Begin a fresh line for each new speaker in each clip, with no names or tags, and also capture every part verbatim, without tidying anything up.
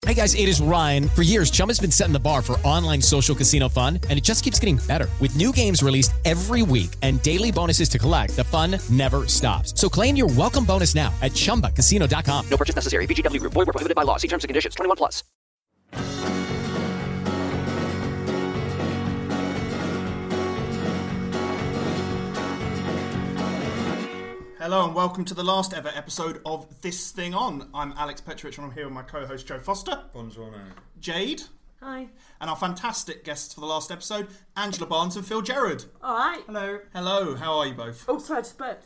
Hey guys, it is Ryan. For years, Chumba's been setting the bar for online social casino fun, and it just keeps getting better. With new games released every week and daily bonuses to collect, the fun never stops. So claim your welcome bonus now at chumba casino dot com.
No purchase necessary. V G W Group. Void where prohibited by law. See terms and conditions. twenty-one plus.
Hello and welcome to the last ever episode of This Thing On. I'm Alex Petrovich and I'm here with my co-host Joe Foster.
Buongiorno.
Jade.
Hi.
And our fantastic guests for the last episode, Angela Barnes and Phil Gerard.
Alright.
Hello. Hello, how are you both?
Oh, sorry, I just burped.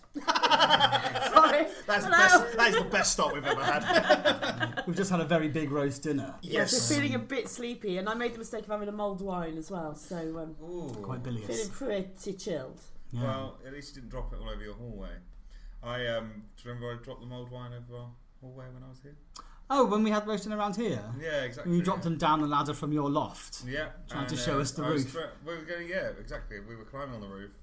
Sorry.
That's the best, that is the best start we've ever had.
We've just had a very big roast dinner.
Yes. Yes, I'm feeling a bit sleepy and I made the mistake of having a mulled wine as well, so um,
Ooh.
Quite bilious.
feeling pretty chilled.
Yeah.
Well, at least you didn't drop it all over your hallway. I um, do you remember I dropped the mulled wine over our hallway when I was here?
Oh, when we had roasting around here?
Yeah, exactly.
When you dropped
yeah.
them down the ladder from your loft?
Yeah.
Trying
and,
to show
uh,
us the
I was
roof.
Tra- we were going, yeah, exactly. We were climbing on the roof.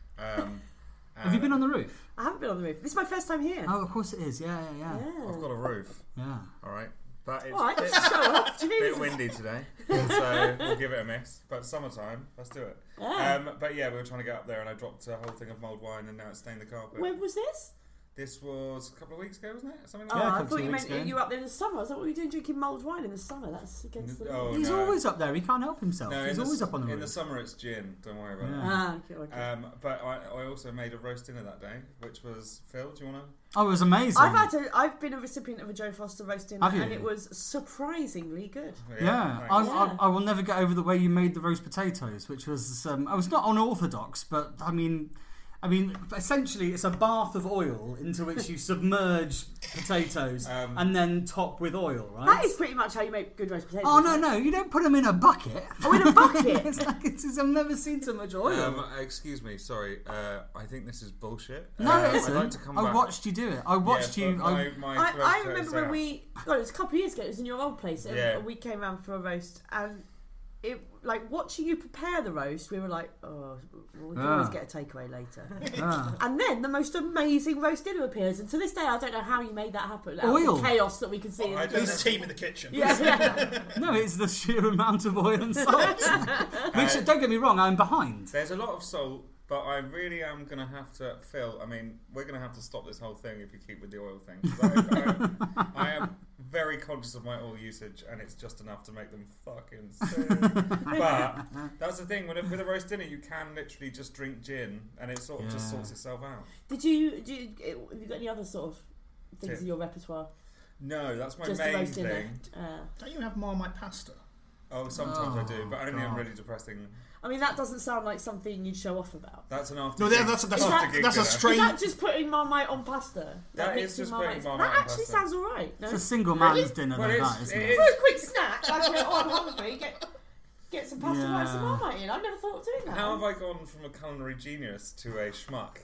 Um,
Have you been on the roof?
I haven't been on the roof. This is my first time here.
Oh, of course it is. Yeah, yeah, yeah.
yeah.
I've got a roof.
Yeah.
All right. But it's
Alright,
a bit,
show off.
bit
Jesus.
windy today, so we'll give it a miss. But summertime, let's do it.
Yeah.
Um, but yeah, we were trying to get up there and I dropped a whole thing of mulled wine and now it's stained the carpet.
When was this?
This was a couple of weeks ago, wasn't it? Something
Oh,
like
Yeah, a
I
couple
thought
of
you
weeks
meant
ago.
you were up there in the summer. I thought, what were you doing drinking mulled wine in the summer? That's against the
Oh,
law.
He's
no.
always up there. He can't help himself.
No,
He's
in
always
the,
up on the
In
roof.
the summer it's gin, don't worry about
Yeah.
it.
Ah, okay, okay.
Um, but I, I also made a roast dinner that day, which was Phil. Do you want to?
Oh, it was amazing.
I've had a, I've been a recipient of a Joe Foster roast dinner
Have you?
and it was surprisingly good.
Yeah, I,
thanks.
I, I will never get over the way you made the roast potatoes, which was um, I was not unorthodox, but I mean, I mean, essentially, it's a bath of oil into which you submerge potatoes
Um,
and then top with oil, right?
That is pretty much how you make good roast potatoes.
Oh no,
isn't it?
no, you don't put them in a bucket.
Oh, in a bucket?
It's like it's, it's, I've never seen so much oil.
Um, excuse me, sorry. Uh, I think this is bullshit.
no,
uh,
it isn't.
I'd like to come
I
back.
watched you do it. I watched
yeah,
you.
but
I,
My, my
I,
roast
I
potatoes
remember when
out.
we, God, it was a couple of years ago, it was in your old place, and
Yeah.
we came round for a roast, and it, like, watching you prepare the roast, we were like, oh, we can
Yeah.
always get a takeaway later.
yeah.
And then the most amazing roast dinner appears, and to this day, I don't know how you made that happen. Out of
Oil.
the chaos that we can see.
Oh,
in
I
the
don't
It was a team in the kitchen.
yeah, yeah.
No, it's the sheer amount of oil and salt. Which, don't get me wrong, I'm behind.
There's a lot of salt, but I really am going to have to, Phil, I mean, we're going to have to stop this whole thing if you keep with the oil thing. 'Cause I, I, I am very conscious of my oil usage, and it's just enough to make them fucking sick. But that's the thing, with a, with a roast dinner, you can literally just drink gin, and it sort of just
Yeah.
sorts itself out.
Did you, do you, have you got any other sort of things
Tip.
in your repertoire?
No, that's my
Just the
main
roast dinner.
thing.
Uh,
Don't you have Marmite pasta?
Oh, sometimes I do,
Oh,
but only on
God.
really depressing.
I mean, that doesn't sound like something you'd show off about.
That's an after.
No,
gig-
that- that's that's
Is
a,
that-
gig
that's a
dinner.
strange.
Is that just putting Marmite on pasta?
That
Like
is
mixing
just putting Marmite
That
on
actually
pasta.
sounds alright. No?
It's a single man's
Really?
dinner,
Well,
though,
it's-
that, isn't
it
it?
For a quick snack, like, oh, I'm hungry, get, get some pasta
Yeah.
and some Marmite in. I've never thought of doing that.
How have I gone from a culinary genius to a schmuck?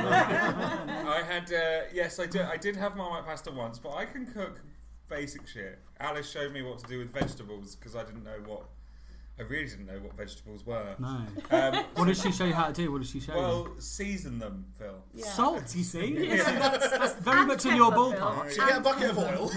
I had, uh, yes, I did. I did have Marmite pasta once, but I can cook basic shit. Alice showed me what to do with vegetables because I didn't know what. I really didn't know what vegetables were.
No.
Um,
What did she show you how to do? What did she show
well, season them, Phil.
Yeah.
you? Salt, you see?
Yeah.
See, that's, that's very
And
much in your
pepper, Phil.
ballpark.
So you get a bucket of oil.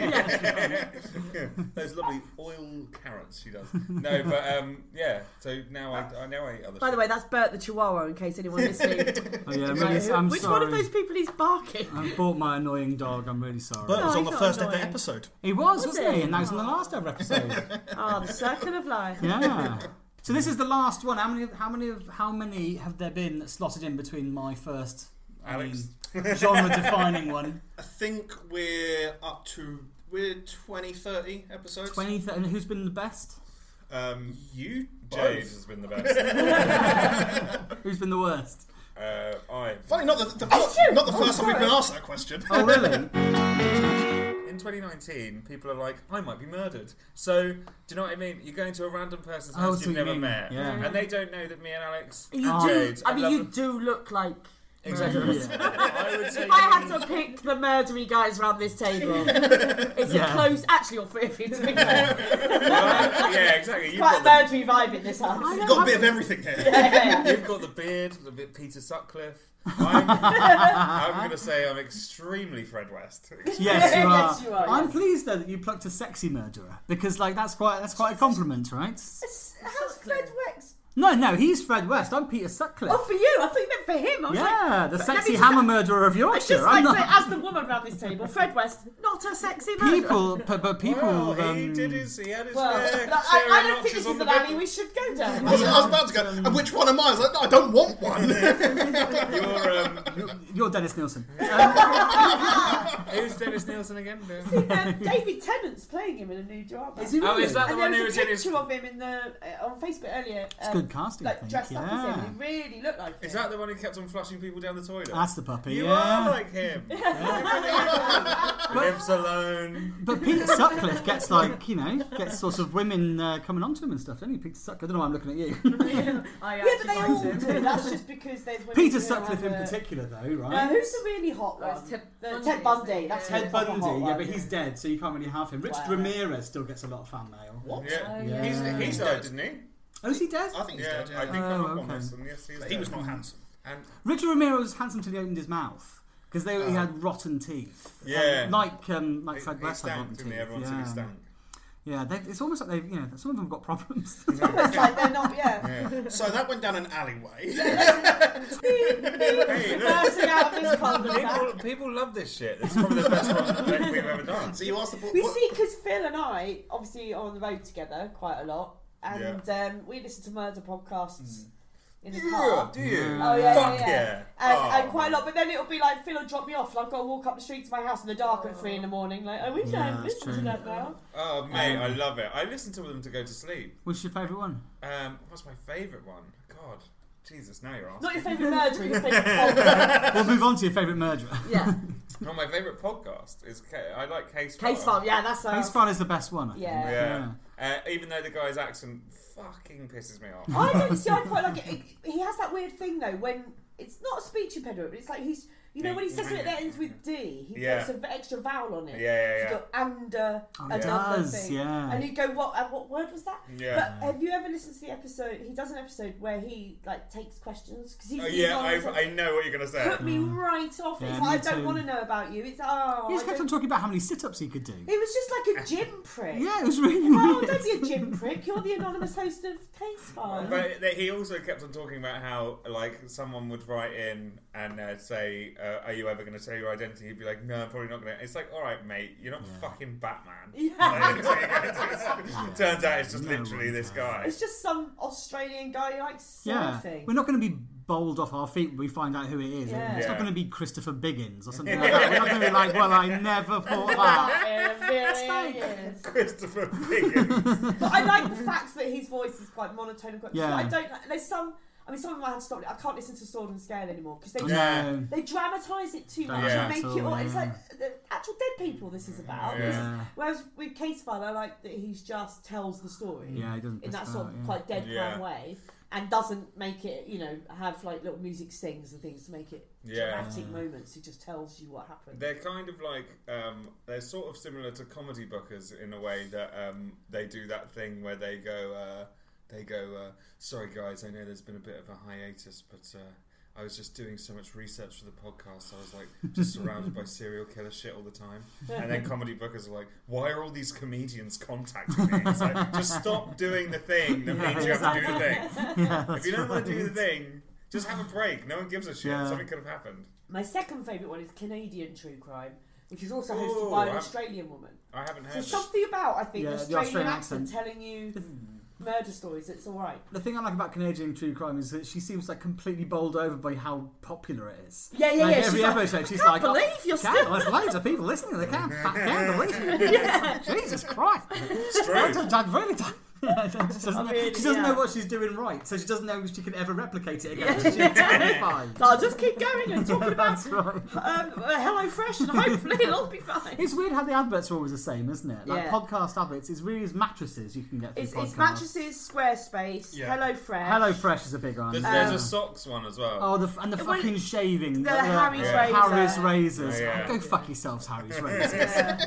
Those lovely oil carrots she does. No, but um, yeah. So now I, I now I eat other.
By
shit.
the way, that's Bert the Chihuahua, in case anyone listening.
Oh, yeah, I'm
is
really,
like,
I'm
which
sorry.
one of those people is barking?
I bought my annoying dog. I'm really sorry.
Bert was
No,
on the
he's not
first ever
annoying.
episode.
He was,
Was
wasn't he?
he?
And that was in the last ever episode.
Ah, the circle of life.
Yeah. So this is the last one. How many? How many? Of, how many have there been slotted in between my first, I
Alex.
mean, genre-defining one?
I think we're up to we're twenty, thirty episodes.
Twenty. Th- and who's been the best?
Um, you,
Jade
both.
has been the best.
Who's been the worst?
uh, I.
Funny, not the, the not, not the first time we've been asked that question.
Oh, really?
In twenty nineteen, people are like, I might be murdered. So, do you know what I mean? You go into a random person's
Oh,
house
so
you've
you
never
mean-
met,
yeah.
and they don't know that me and Alex,
You
Oh.
do.
Jade,
I mean,
love
you
them.
do look like
Exactly. I would say
If I had to pick the murdery guys around this table, it's
Yeah.
a close. Actually, all three of you, to be fair.
yeah, exactly. You've
Quite a
got, the,
murdery vibe in this house.
You've got a bit of everything here.
Yeah, yeah, yeah.
you've got the beard, a bit Peter Sutcliffe. I'm, I'm going to say I'm extremely Fred West.
Yes, you
Yes,
are.
you are,
I'm
yes.
pleased though that you plucked a sexy murderer because, like, that's quite that's quite a compliment, right?
How's Fred Wex?
No, no, he's Fred West. I'm Peter Sutcliffe.
Oh, for you? I thought you meant for him. I was
yeah,
like,
the
let
sexy
me just-
hammer murderer of
I
Yorkshire.
just
I'm
like to
not.
say, as the woman around this table, Fred West, not a sexy murderer.
People, but, but people.
Well, he
um,
did his, he had his
Well,
fair
like,
share
I, I
of
don't think
notches
this
on
is
the
an alley
bit.
we should go down.
I was, I was about to go, and which one am I? I was like, no, I don't want one.
You're, um,
You're Dennis Nielsen.
who's Dennis Nielsen again?
Um, David Tennant's playing him in a new drama.
Is he
Oh,
really?
is that the
And
one
there
who
was
was
a
in his...
picture of him in the uh, on Facebook earlier.
It's
um,
good casting, I
like
think.
dressed up as him,
Yeah.
and he really looked like him.
Is that the one who kept on flushing people down the toilet?
That's the puppy.
You
yeah.
are like him. Lives alone.
But Peter Sutcliffe gets like, you know, gets sort of women uh, coming onto him and stuff, doesn't he? Peter Sutcliffe. I don't know why I'm looking at you.
I yeah, but they all do. That's just because there's women
Peter
who
Sutcliffe in
have a-
particular, though, right?
No, who's the really hot
Oh,
one?
it's Ted
The-
Bundy,
Ted Bundy.
isn't it?
That's
Yeah.
Ted
the proper hot
Bundy, yeah,
one.
but he's dead, so you can't really have him. Richard
Wow.
Ramirez still gets a lot of fan mail.
What?
Yeah.
Yeah.
He's, he's died, didn't he?
Oh, is he dead?
I think he's
Yeah,
dead. Yeah.
I think
Oh,
I'm up on
okay.
this. And yes, he's
But he was
dead.
not handsome.
And
Richard Ramirez was handsome till he opened his mouth because they he had rotten teeth.
Yeah.
Um, like um, like
he,
Fred
he
West had
stank,
rotten
didn't
teeth.
he? Everyone said
yeah.
he stank.
Yeah, they, it's almost like they've, you know, some of them have got problems.
It's like they're not, yeah.
Yeah.
So that went down an alleyway.
Hey, look.
Bursting out of this cul
People, people love this shit. This is probably the best one that we've ever done.
So you asked the book.
We see, because Phil and I obviously are on the road together quite a lot, and
Yeah.
um, we listen to murder podcasts in the
Yeah,
car.
do you?
Oh yeah,
Fuck
yeah, yeah.
yeah.
And,
Oh,
and quite a lot, but then it'll be like Phil will drop me off, and I've got to walk up the street to my house in the dark at three in the morning. Like, I wish I
Yeah,
had
that's
listened to
true.
that now.
Oh, mate, I love it. I listen to them to go to sleep.
What's your favourite one?
Um, what's my favourite one? God, Jesus, now you're asking.
Not your favourite murderer, your favourite podcast.
We'll move on to your favourite murderer.
Yeah,
No, my favourite podcast is Ca- I like Case
Case
File.
File. Yeah, that's uh,
Case File is the best one. I think.
Yeah.
Yeah. Uh, even though the guy's accent fucking pisses me off.
I don't see. I quite like it. He has that weird thing though when it's not a speech impediment, but it's like he's. You know when he says something that ends with D, he
Yeah.
puts an extra vowel on it.
Yeah, yeah,
So you
yeah.
go, and uh,
Oh, he
another
does,
thing.
yeah.
And you go, what? And what word was that?
Yeah.
But have you ever listened to the episode? He does an episode where he like takes questions because he's.
Oh,
the
yeah,
anonymous-
I, I know what you're going to say.
Put me right off.
Yeah,
it's
me
like, I don't
too.
want to know about you. It's oh.
He just
I
kept on
don't-
talking about how many sit-ups he could do.
It was just like a gym prick.
Yeah, it was really
Oh,
weird.
don't be a gym prick. You're the anonymous host of Case File.
But th- he also kept on talking about how, like, someone would write in and uh, say, uh, "Are you ever going to say your identity?" He'd be like, "No, I'm probably not going to." It's like, all right, mate, you're not fucking Batman. Like, turns out it's just
No
literally
one's
this
that.
guy.
It's just some Australian guy who likes
Yeah,
surfing.
we're not going to be bowled off our feet when we find out who it is.
Yeah.
It's
Yeah.
not going to be Christopher Biggins or something like that. We're not going to be like, well, I never thought that.
In a million years.
Christopher Biggins.
But I like the fact that his voice is quite monotone and quite.
Yeah.
So I don't. There's some. I mean, some of them I had to stop. I can't listen to Sword and Scale anymore because they
Yeah.
No.
they dramatise it too much
Yeah.
and make it all. It's
Yeah.
like the actual dead people. This is about.
Yeah.
Yeah.
Whereas with Case File, I like that he's just tells the story.
Yeah, he doesn't
in that
piss
sort
about,
of
yeah.
quite deadpan
Yeah.
way, and doesn't make it, you know, have like little music stings and things to make it
Yeah.
dramatic moments. He just tells you what happened.
They're kind of like um, they're sort of similar to comedy bookers in a way that um, they do that thing where they go uh, they go uh, sorry guys, I know there's been a bit of a hiatus, but uh, I was just doing so much research for the podcast. I was like just surrounded by serial killer shit all the time. And then comedy bookers are like, why are all these comedians contacting me? It's like, just stop doing the thing that
Yeah,
means you have to do the
exactly.
thing.
Yeah,
If
that's
you don't want to do the
right.
thing, just have a break. No one gives a shit.
Yeah.
Something could have happened.
My second favourite one is Canadian True Crime, which is also hosted
Ooh,
by an
I'm-
Australian woman.
I haven't
So
heard this.
something about, I think,
Yeah,
the
the
Australian,
Australian
accent,
accent.
telling you murder stories. It's all right.
The thing I like about Canadian true crime is that she seems like completely bowled over by how popular it is.
Yeah, yeah,
like
yeah.
Every
She's like,
episode, she's
can't
like,
believe
oh,
you're
can't-
still.
There's loads of people listening. They can't, I can't believe it. Jesus Christ!
It's true.
I really don't. Yeah, she doesn't,
I
know,
mean,
she doesn't
yeah.
know what she's doing right, so she doesn't know if she can ever replicate it again. She's terrified.
So I'll just keep going and talking about
That's right.
um, Hello Fresh, and hopefully it'll all be fine.
It's weird how the adverts are always the same, isn't it? Like
Yeah.
podcast adverts, it's really as mattresses you can get through
It's,
podcasts.
it's mattresses, Squarespace,
Yeah.
Hello Fresh.
Hello Fresh is a big one.
There's,
Um,
there's a socks one as well.
Oh, the, and the
Well,
fucking shaving.
the Harry's
yeah.
razor.
Harry's razors.
Yeah.
Oh, go fuck yourselves, Harry's razors.
Yeah.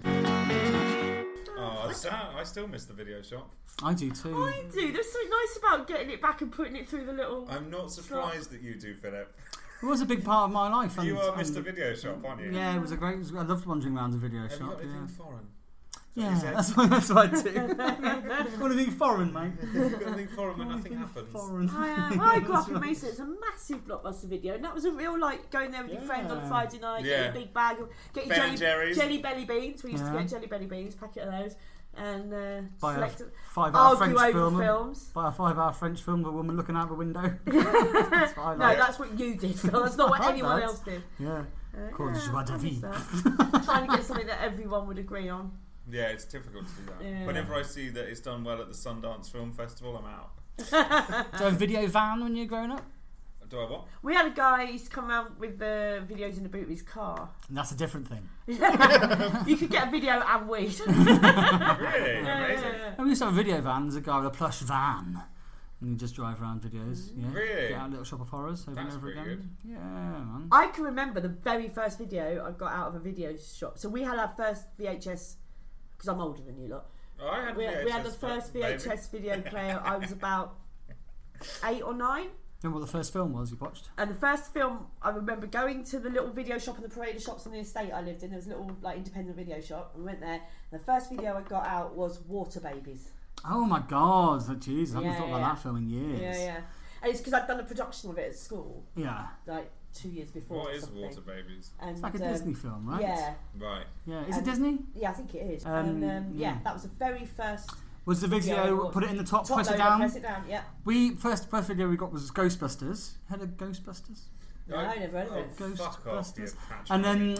Oh, I still, I still miss the video shop.
I do too.
I do. There's something nice about getting it back and putting it through the little.
I'm not surprised that you do, Philip.
It was a big part of my life. And,
You are
and-
Mister Video Shop, aren't you?
Yeah, it was a great. It was, I loved wandering around the video
Have you
shop.
got anything
Yeah,
foreign?
yeah,
Is it-
that's what that's what I do. Want anything foreign, mate?
Have you got anything foreign when nothing
Anything
happens?
Foreign.
I, um, I grew up in Mesa. It's a massive blockbuster video, and that was a real like going there with your friends on a
Yeah.
Friday night,
Yeah.
get a big bag, of, get your
Ben and
jelly,
Jerry's.
jelly belly beans. We used
Yeah.
to get jelly belly beans, packet of those, and uh,
Buy a
select
five-hour
argue
French
over
film.
films.
Buy a five-hour French film of a woman looking out the window. That's what I
No,
like.
that's what you did, Phil. That's not what
I like
anyone
that.
else did.
Yeah.
Uh,
Called
yeah,
Joie
I
de
miss
vie.
that. Trying to get something that everyone would agree on.
Yeah, it's difficult to do that.
Yeah.
Whenever I see that it's done well at the Sundance Film Festival, I'm out.
Do you have a video van when you're growing up?
Do I what?
We had a guy who used to come around with the videos in the boot of his car.
And that's a different thing.
You could get a video and weed.
Really?
Yeah,
Amazing.
yeah, yeah.
And we used to have a video van. There's a guy with a plush van. And you just drive around videos. Yeah.
Really?
Get out Little Shop of Horrors over
That's
and over
pretty
again. Yeah, man.
I can remember the very first video I got out of a video shop. So we had our first V H S, because I'm older than you lot.
Oh, I had
We,
V H S,
we had the first V H S
maybe.
video player. I was about eight or nine.
Remember what the first film was you watched?
And the first film, I remember going to the little video shop and the parade of shops on the estate I lived in. There was a little like independent video shop. We went there. And the first video I got out was Water Babies.
Oh my god, jeez, I haven't
Yeah,
thought
yeah.
about that film in years.
Yeah, yeah. And it's because I'd done a production of it at school,
Yeah.
like two years before.
What
or
is
something.
Water Babies?
And,
It's like a
um,
Disney film, right?
Yeah,
Right.
Yeah. Is it
And-
Disney?
yeah, I think it is.
Um,
and um, yeah.
yeah.
that was the very first.
Was the video,
video
put it in the top,
Top
press it
loader,
down?
Press it down. Yeah.
We first first video we got was Ghostbusters. Heard of Ghostbusters?
No, I never heard of it.
Oh, fuck off, you
Ghostbusters.
patch.
And then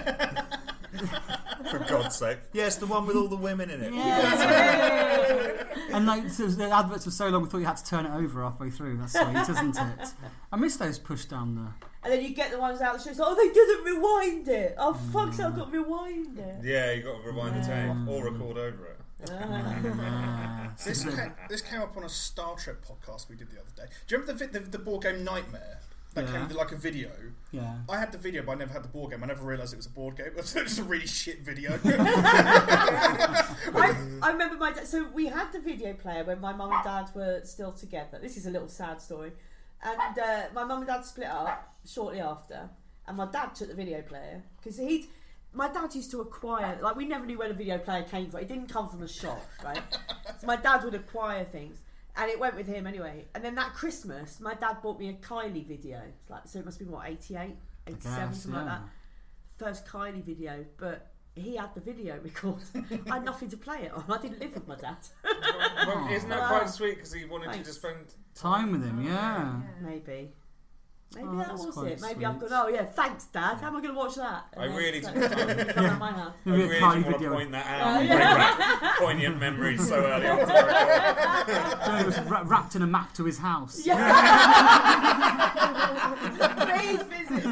For God's sake. Yes, the one with all the women in it.
and like so the adverts were so long we thought you had to turn it over halfway through. That's sweet, isn't it? I miss those push down the.
And then you get the ones out the show. It's like, oh, they didn't rewind it. Oh, fuck's sake, I've got to rewind it.
Yeah, you got to rewind the tape or record over it.
Uh,
This came, this came up on a Star Trek podcast we did the other day. Do you remember the, vi- the, the board game Nightmare? That
Yeah.
came with like a video.
yeah.
I had the video, but I never had the board game. I never realised it was a board game. It was just a really shit video.
I, I remember my dad. So we had the video player when my mum and dad were still together. This is a little sad story. And uh, my mum and dad split up shortly after. And my dad took the video player. Because he'd. My dad used to acquire. Like, we never knew where the video player came from. It didn't come from a shop, right? So my dad would acquire things. And it went with him anyway. And then that Christmas, my dad bought me a Kylie video. It's like, so it must be what, eighty-eight, eighty-seven,
guess,
something
yeah.
like that. First Kylie video, but he had the video recorder. I had nothing to play it on. I didn't live with my dad.
Well, isn't that
Wow.
quite sweet? Because he wanted you to
Thanks.
spend
Time with him, yeah.
Maybe. Maybe
Oh,
that
that's
was
quite
it. Maybe
sweet.
I've gone, oh yeah, thanks Dad. How am I going to watch that?
I
And then
really
it's
took
like,
time.
come at my house.
I
Maybe a
really
Kylie
want to
video.
point that
Oh,
out and bring back poignant memories so early on. to the record.
So it was ra- wrapped in a map to his house.
Please visit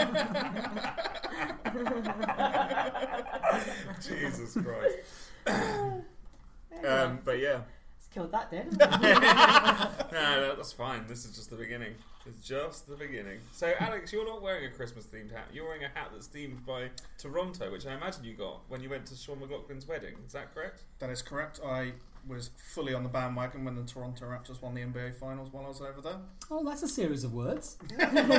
me.
Jesus Christ. Um, but yeah.
It's killed that dead.
No, that's fine. This is just the beginning. It's just the beginning. So, Alex, you're not wearing a Christmas-themed hat. You're wearing a hat that's themed by Toronto, which I imagine you got when you went to Sean McLaughlin's wedding. Is that correct?
That is correct. I was fully on the bandwagon when the Toronto Raptors won the N B A Finals while I was over there.
Oh, that's a series of words.
I'm not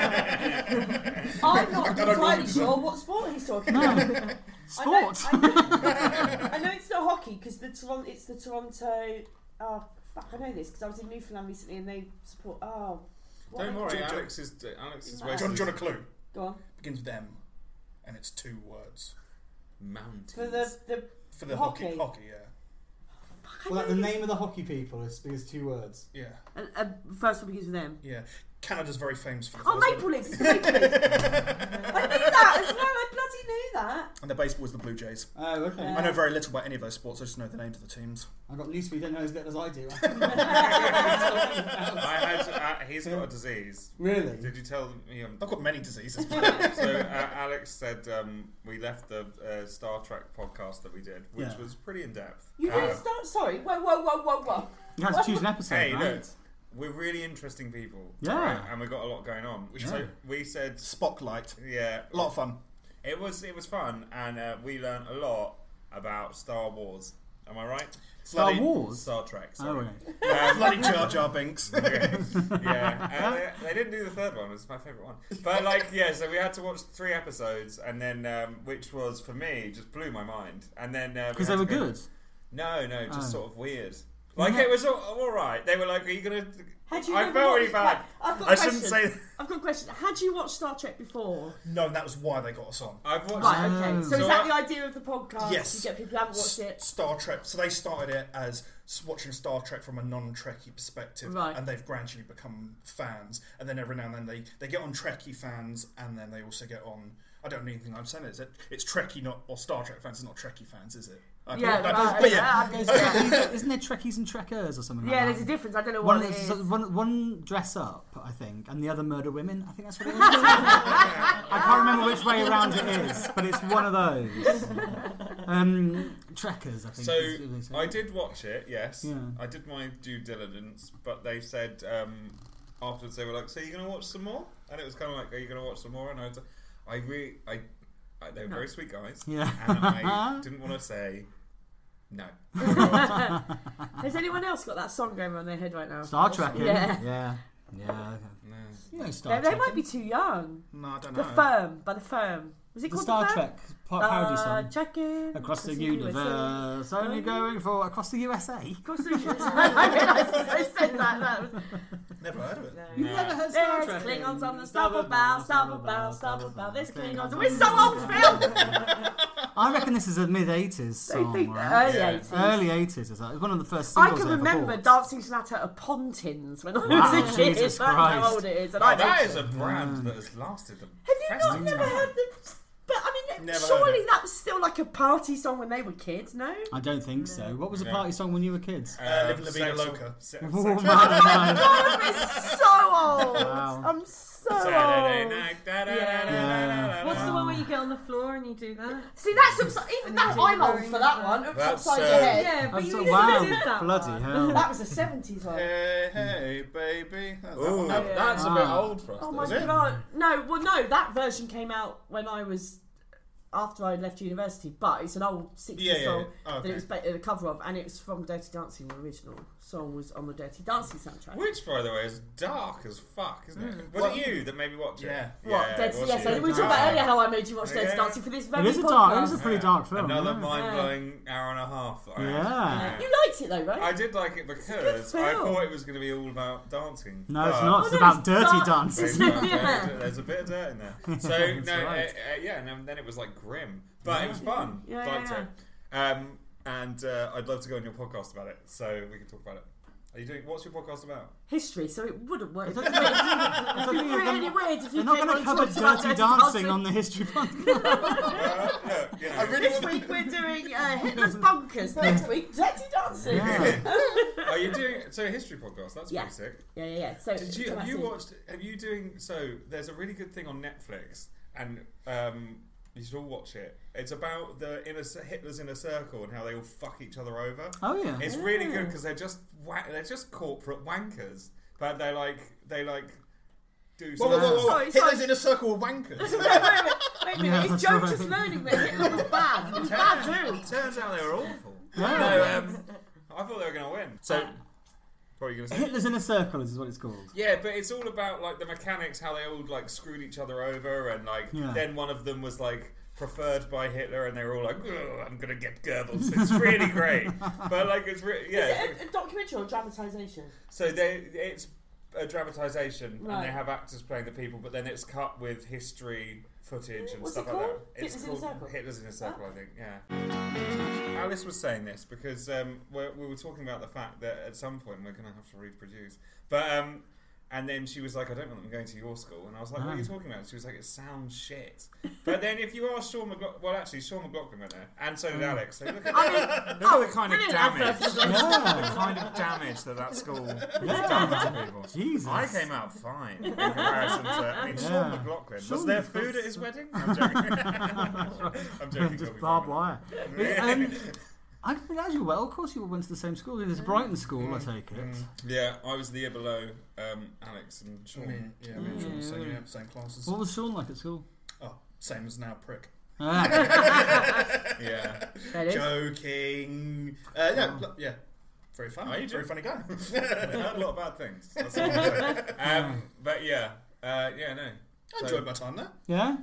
I don't
entirely
normally
sure
do
what sport he's talking about.
Sport.
I know, I know, I know it's not hockey because the Toronto. It's the Toronto. Oh fuck! I know this because I was in Newfoundland recently and they support. Oh, what
Don't
are-
worry,
John- John-
Alex is Alex is
John-
West
John,
is
John, a clue.
Go on
Begins with M, and it's two words.
mountains.
for the the.
For the
Hockey.
hockey, hockey, yeah.
Well, like the name of the hockey people is, is two words.
Yeah,
And, and first one begins with M.
yeah. Canada's very famous for the
Oh,
first
Maple
one.
Leafs. It's Maple Leafs. I knew that as well. I bloody knew that.
And their baseball was the Blue Jays.
Oh, okay.
I know very little about any of those sports. I just know the names of the teams.
I've got news for you. Don't know as little as I do.
I had. Uh, he's got a disease.
Really?
Did you tell me? Um,
I've got many diseases.
so uh, Alex said um, we left the uh, Star Trek podcast that we did, which
Yeah.
was pretty in depth.
You
Um,
didn't start. Sorry. Whoa, whoa, whoa, whoa, whoa.
You had to choose an episode,
Hey,
right?
look, we're really interesting people.
Yeah.
right? And we've got a lot going on.
We
so
should.
we said,
Spotlight.
yeah,
A lot of fun.
it was it was fun, and uh, we learned a lot about Star Wars. Am I right?
Star
Bloody-
Wars?
Star Trek.
Oh,
Sorry.
right.
Um,
Bloody Jar Jar Binks.
yeah, yeah. And they, they didn't do the third one. It was my favourite one. But like, yeah. So we had to watch three episodes, and then um, which was for me just blew my mind. And then uh,
Because
we
they
had
were
to go-
good.
No, no, just
Oh.
sort of weird. Like it was all, all right. They were like, "Are you gonna?"
Had you
I
never
felt really
watched-
bad.
Right, I've got a
I shouldn't
question.
say.
I've got a question. Had you watched Star Trek before?
No, that was why they got us on.
I've watched.
Right, okay. So,
So
is that
I-
the idea of the podcast?
Yes.
You get people who haven't watched it.
Star Trek. So they started it as s- watching Star Trek from a non-Trekkie perspective,
Right.
and they've gradually become fans. And then every now and then they, they get on Trekkie fans, and then they also get on. I don't know anything I'm saying. Is it? It's Trekkie, not or Star Trek fans. It's not Trekkie fans, is it? I don't-
Yeah,
but,
right,
but yeah.
yeah, I guess,
Isn't there Trekkies and Trekkers or something
yeah,
like
there's
that?
a difference. I don't know
One,
what it is.
one, one dress up, I think, and the other murder women. I think that's what it is. I can't remember which way around it is, but it's one of those. Um, Trekkers, I think.
So
is what they say.
I did watch it. Yes,
Yeah.
I did my due diligence. But they said um, afterwards they were like, "So you're gonna watch some more?" And it was kind of like, "Are you gonna watch some more?" And I was, I really, I, I they were very sweet guys.
Yeah.
And I didn't want to say no.
Has anyone else got that song going on their head right now?
Star Trek.
Yeah.
Yeah. Yeah.
No.
You know
They,
Star
they
Trek.
might be too young.
No, I don't know.
The Firm, by The Firm. Was it
The
called
Star
The Firm?
Trek par- parody
Uh,
song.
checking
Across the
U S A.
universe, only going for across the U S A.
Across the U S A. I realised as I said that. that was,
Never heard of it.
You've never heard Star
There's
Trek?
Klingons on the starboard bow, starboard bow, starboard bow. There's Klingons. We're so old, Phil!
I reckon this is a mid eighties
They
song,
think
right?
early
Yeah.
eighties.
Early eighties, is that? It's one of the first
I
singles
can
they ever
remember
bought.
dancing to that at a Pontins when I was
Wow,
a kid.
Jesus
That's
Christ.
how old it is. And
Oh,
I
that
don't-
is a brand that has lasted.
Have you not never heard the? But I mean,
Never heard
surely
it.
that was still like a party song when they were kids, no?
I don't think so. What was a
No.
party song when you were kids?
Uh, Live La Vida Loca.
Oh, man, man.
I'm so old.
Wow.
I'm so
Saturday
old.
night. Da, da,
Yeah.
da, da, da, da,
What's
da.
the one where you get on the floor and you do that?
See, that's upside, even
And
that.
you
I'm
do
old
very
for that
well.
one. Oops,
That's,
upside
uh,
your head.
Yeah, but
I'm
you
so-
never
wow,
did that
bloody
one.
hell.
That was a seventies one.
Hey, hey, baby. That- that
Ooh,
one.
that- that's a bit
Ah.
old for us.
Oh
though,
my
is it?
god! No, well, no. That version came out when I was after I left university, but it's an old sixties
Yeah, yeah,
song
yeah. Oh,
that
okay.
it was ba- a cover of, and it's from Dirty Dancing. The original song was on the Dirty Dancing soundtrack.
Which, by the way, is dark as fuck, isn't it? Was
Well-
it you that made me watch it?
Yeah.
What?
Yeah, it
Dirty,
was
yes,
you.
we were talking about earlier how I made you watch Dirty
Yeah.
Dancing for this
It
very
is a
podcast.
dark. It is a pretty
Yeah.
dark film.
Another
yeah.
mind-blowing hour and a half. that I had.
Yeah.
You liked it though, right?
I did like it because I
film.
thought it was going to be all about dancing.
No, it's
but-
not.
Oh,
It's
no,
about
it's
dirty
dark.
dances.
There's,
Yeah.
there's a bit of dirt in there. So
That's
no,
right.
uh, uh, yeah, and then it was like grim, but it was fun.
Yeah,
Liked
yeah,
it. Um, and uh, I'd love to go on your podcast about it, so we can talk about it. Are you doing? What's your podcast about?
History, so it wouldn't work. It'd
I
be
don't
really,
think they're-
really weird if you
They're not
came
going
on
to
and
cover
talked about
dirty
Dirty
dancing on the history podcast.
Uh, look, you know,
I really
This week we're doing uh, Hitler's bunkers. Next week, Dirty Dancing.
Yeah.
Are you doing so a history podcast? That's
Yeah.
pretty sick.
Yeah, yeah, yeah. So
Did you
so
have
that's
you
it.
watched? Have you doing so? There's a really good thing on Netflix, and um, you should all watch it. It's about the inner Hitler's inner circle and how they all fuck each other over.
Oh yeah.
It's really good because they're just wa- they're just corporate wankers, but they like they like do.
Whoa, whoa, whoa, whoa.
Sorry,
Hitler's
sorry.
in a circle of wankers.
Wait a minute, wait a minute.
Yeah,
Is
that's
Joe
right.
just learning that Hitler was bad? He was bad too.
Turns out they were awful.
Yeah.
No, um, I thought they were going to win. So, what are you going to say?
Hitler's Inner Circle is what it's called.
Yeah, but it's all about like the mechanics, how they all like screwed each other over, and like
Yeah.
then one of them was like preferred by Hitler, and they were all like, "Ugh, "I'm gonna get Goebbels." It's really great, but like it's re- yeah.
Is it a, a documentary or a dramatisation?
So they it's a dramatisation, and
Right.
they have actors playing the people, but then it's cut with history footage and
What's
stuff
it
like
called?
that. It's
Hitler's in a
called
Circle?
Hitler's in a Circle, I think. Yeah. Alice was saying this because um, we're, we were talking about the fact that at some point we're going to have to reproduce, but um, And then she was like, I don't want them going to your school. And I was like, what are you talking about? She was like, it sounds shit. But then if you ask Sean McLaughlin, well, actually, Sean McLaughlin went there, and so did Alex. So look at,
I mean,
look
oh,
at the kind of
brilliant
damage,
advert.
the kind of damage that that school has done to people.
Jesus.
I came out fine in comparison to, I mean,
Yeah.
Sean McLaughlin.
Sean
Was there
McLaughlin.
food at his wedding? I'm joking. I'm joking.
Just
It'll be
barbed
fine.
wire. um, I didn't as you well. Of course, you all went to the same school. It was Brighton School, I take it.
Yeah, I was the year below um, Alex and
Me,
Sean.
yeah, me and Sean, so yeah, same classes.
What was Sean like at school?
Oh, same as now, prick.
Ah,
Yeah.
That is.
Joking. Uh, yeah, look, yeah. Very fun.
Are you
Very
joking?
funny guy.
I heard a lot of bad things. That's all I'm saying. um, but yeah, uh, yeah, no.
I enjoyed my time there.
yeah.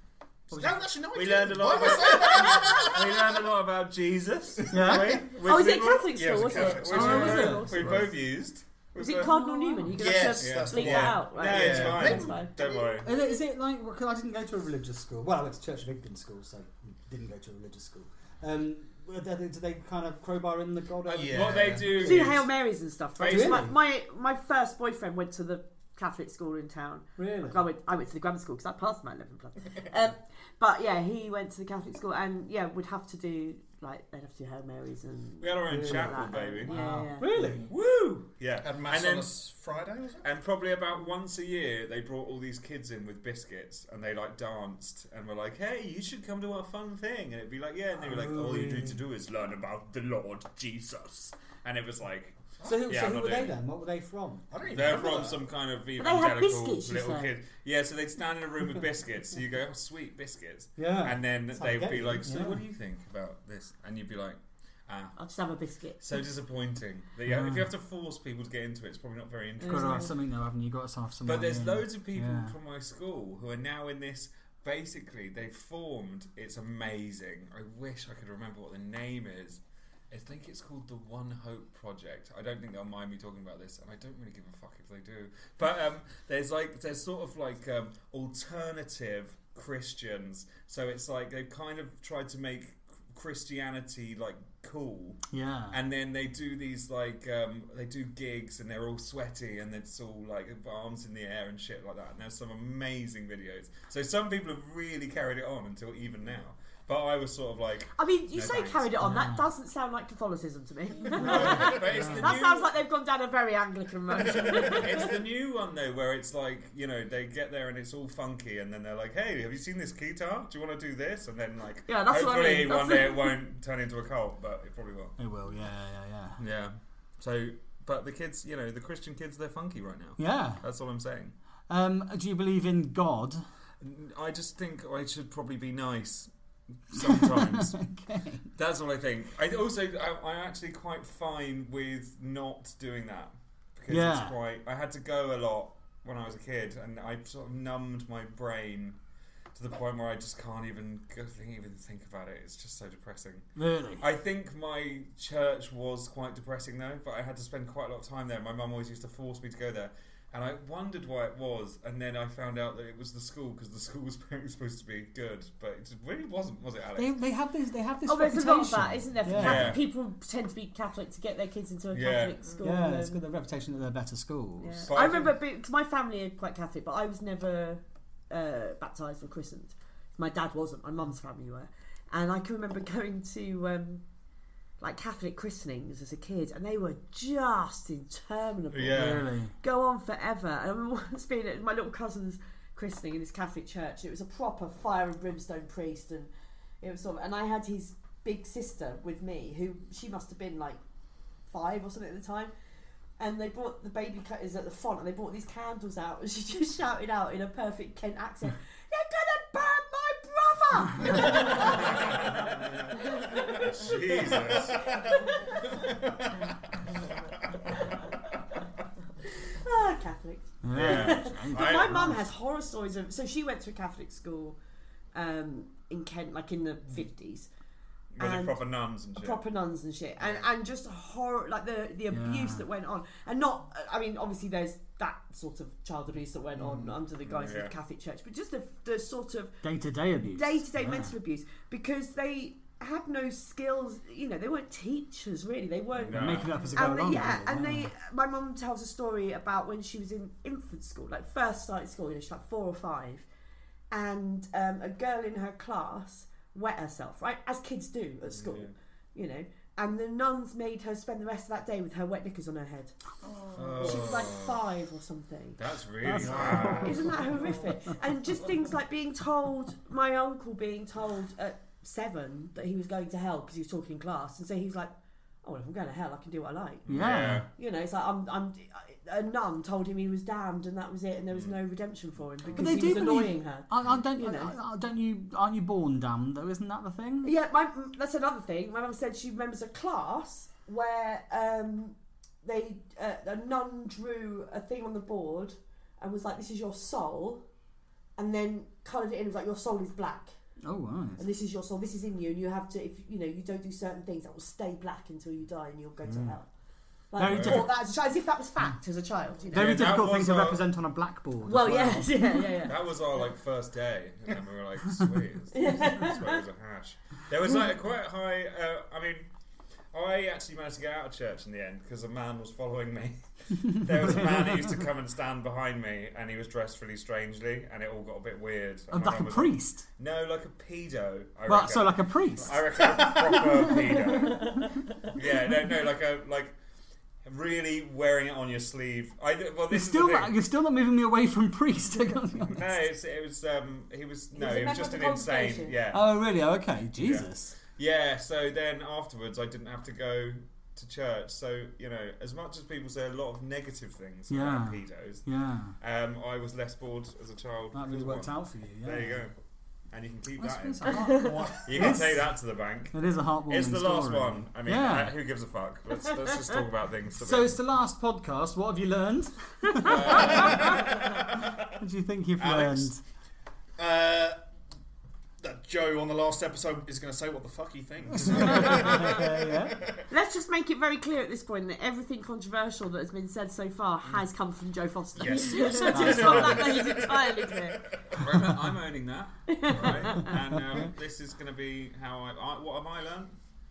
No, actually, no, I
We
didn't.
learned a lot
Why was that?
about we learned a lot about Jesus.
Yeah.
We,
Oh, was it
we-
Catholic
Yeah, it
school,
was a
was it?
Catholic
Which
school.
Oh,
we,
was
both-
it?
we both used.
Was it Cardinal Newman? You're going to
Yes,
have
that's
to
the
bleep
one.
that out, right?
No, it's
Yeah.
fine.
That's fine.
Don't worry.
Is it, is it like because I didn't go to a religious school? Well, I went to Church of England school, so didn't go to a religious school. Um, do they, do they kind of crowbar in the God?
Uh, yeah.
What they do
Do
is
Hail Marys and stuff. Right?
Really?
My, my my first boyfriend went to the Catholic school in town.
Really?
I went, I went to the grammar school because I passed my eleven plus. Um, but yeah, he went to the Catholic school and yeah, would have to do like they'd have to do Hail Marys and
we had our own
Really?
chapel,
like that.
baby.
Yeah, yeah.
Really?
Woo! Yeah.
Had mass
and then
on a s- Friday, was it?
and probably about once a year they brought all these kids in with biscuits and they like danced and were like, hey, you should come to our fun thing, and it'd be like, yeah, and they were like, all you need to do is learn about the Lord Jesus, and it was like,
So who,
Yeah,
so
I'm
who
not
were they
doing
then? What were they from?
I don't even
they're
remember
from
that.
some kind of
they had
evangelical
biscuits, you
little
said?
kid. Yeah, so they'd stand in a room with biscuits. So you go, oh, sweet biscuits.
Yeah.
And then
That's how you
they'd
get
be
them,
like, so
yeah.
what do you think about this? And you'd be like, ah,
I'll just have a biscuit.
so disappointing. That, yeah, if you have to force people to get into it, it's probably not very interesting.
Got to have something though, haven't you? Got to have something.
But there's
in.
loads of people
Yeah.
from my school who are now in this. Basically, they've formed. It's amazing. I wish I could remember what the name is. I think it's called the One Hope Project. I don't think they'll mind me talking about this, and I don't really give a fuck if they do. But um, there's like there's sort of like um, alternative Christians. So it's like they've kind of tried to make Christianity like cool.
Yeah.
And then they do these like um, they do gigs and they're all sweaty and it's all like arms in the air and shit like that. And there's some amazing videos. So some people have really carried it on until even now. But I was sort of like,
I mean, you
No
say
thanks.
carried it on. That doesn't sound like Catholicism to me.
no, but it's the
That
new,
sounds like they've gone down a very Anglican road.
it's the new one though, where it's like, you know, they get there and it's all funky, and then they're like, "Hey, have you seen this guitar? Do you want to do this?" And then like,
Yeah, that's what I
hopefully
mean.
one
That's
day
it.
it won't turn into a cult, but it probably will.
It will. Yeah. Yeah. Yeah.
Yeah. So, but the kids, you know, the Christian kids, they're funky right now.
Yeah.
That's all I'm saying.
Um, do you believe in God?
I just think I should probably be nice sometimes.
Okay.
That's what I think. I also, I, I'm actually quite fine with not doing that because
Yeah.
it's quite. I had to go a lot when I was a kid, and I sort of numbed my brain to the point where I just can't even go think, even think about it. It's just so depressing.
Really?
I think my church was quite depressing though, but I had to spend quite a lot of time there. My mum always used to force me to go there. And I wondered why it was, and then I found out that it was the school, because the school was apparently supposed to be good, but it really wasn't, was it, Alex?
They, they have this. They have this.
Oh, there's a
reputation.
lot of that, isn't there? For
Yeah.
Catholic,
Yeah.
people pretend to be Catholic to get their kids into a
Yeah.
Catholic school.
Yeah,
and-
it's got the reputation that they're better schools.
Yeah.
But
I
I
remember because my family are quite Catholic, but I was never uh, baptised or christened. My dad wasn't. My mum's family were, and I can remember going to um, like Catholic christenings as a kid, and they were just interminable.
Yeah.
Really?
Go on forever. And I remember once being at my little cousin's christening in this Catholic church. It was a proper fire and brimstone priest, and it was sort of, and I had his big sister with me, who she must have been like five or something at the time. And they brought the baby cutters at the front, and they brought these candles out, and she just shouted out in a perfect Kent accent, "You're gonna burn my brother!"
Jesus.
Ah, Catholics.
Yeah.
But
I-
my mum has horror stories of. So she went to a Catholic school um, in Kent, like in the fifties.
Was it
and-
proper nuns and shit?
Proper nuns and shit, and and just horror, like the the abuse
Yeah.
that went on, and not. I mean, obviously there's that sort of child abuse that went on under the guise
Yeah.
of the Catholic Church, but just the the sort of
Day to day abuse.
day to day
Yeah.
mental abuse, because they had no skills. You know, they weren't teachers really. They weren't
No.
Making it up as it go
And they,
along.
yeah,
really,
and
yeah.
they. My mum tells a story about when she was in infant school, like first started school. You know, she's like four or five, and um, a girl in her class wet herself, right, as kids do at school.
Yeah.
You know, and the nuns made her spend the rest of that day with her wet knickers on her head.
Oh.
She was like five or something.
That's really
That's-
bad.
Isn't that horrific? And just things like being told, my uncle being told at seven that he was going to hell because he was talking in class, and so he was like, "Oh, well, if I'm going to hell, I can do what I like."
Yeah.
You know, it's like I'm, I'm. A nun told him he was damned, and that was it, and there was no redemption for him because
they
he
do
was
believe-
annoying her.
I, I don't.
You know.
I, I don't you? Aren't you born damned though? Isn't that the thing?
Yeah, my, that's another thing. My mum said she remembers a class where um, they uh, a nun drew a thing on the board and was like, "This is your soul," and then coloured it in. It was like, "Your soul is black."
Oh right.
And this is your soul. This is in you, and you have to. If you know, you don't do certain things, that will stay black until you die, and you'll go to hell. Like,
Very
I
difficult.
thought that as, a child, as if that was fact as a child. You know?
Very
Yeah, that
difficult thing
was
to
our-
represent on a blackboard. as
Well,
well.
yes, yeah, yeah, yeah.
That was our like first day, and then we were like, "Sweet, this, this way was a hash." There was like a quite high. Uh, I mean, I actually managed to get out of church in the end because a man was following me. There was a man who used to come and stand behind me, and he was dressed really strangely, and it all got a bit weird.
Oh,
And my
like a
mum was
priest.
no, like a pedo. I
Well,
reckon.
so like a priest.
I reckon a proper pedo. Yeah, no, no, like a like. Really wearing it on your sleeve. I well,
You're
this
still
is the
not,
thing.
you're still not moving me away from priest. To be honest.
No, it's, it was. Um, he was no,
was a
he was
member
just
of
an
the
insane.
congregation?
Yeah,
Oh really? Okay. Jesus.
yeah. So then afterwards, I didn't have to go to church. So you know, as much as people say a lot of negative things
Yeah.
about pedos,
Yeah.
um, I was less bored as a child.
That really
because of
worked
one.
out for you. Yeah.
There you go, and you can keep
That's
that in.
it's a heart-
You can take that to the bank.
It is a heartwarming
It's the last
story.
one. I mean,
Yeah.
uh, who gives a fuck? Let's let's just talk about things. a
So
bit.
it's the last podcast. What have you learned? what do you think you've
Alex? Uh, that Joe on the last episode is going to say what the fuck he thinks.
learned? yeah, yeah.
Let's just make it very clear at this point that everything controversial that has been said so far has come from Joe Foster.
Yes.
just want that made entirely clear.
I'm owning that, right? And um, this is going to be how I, I. What have I learned?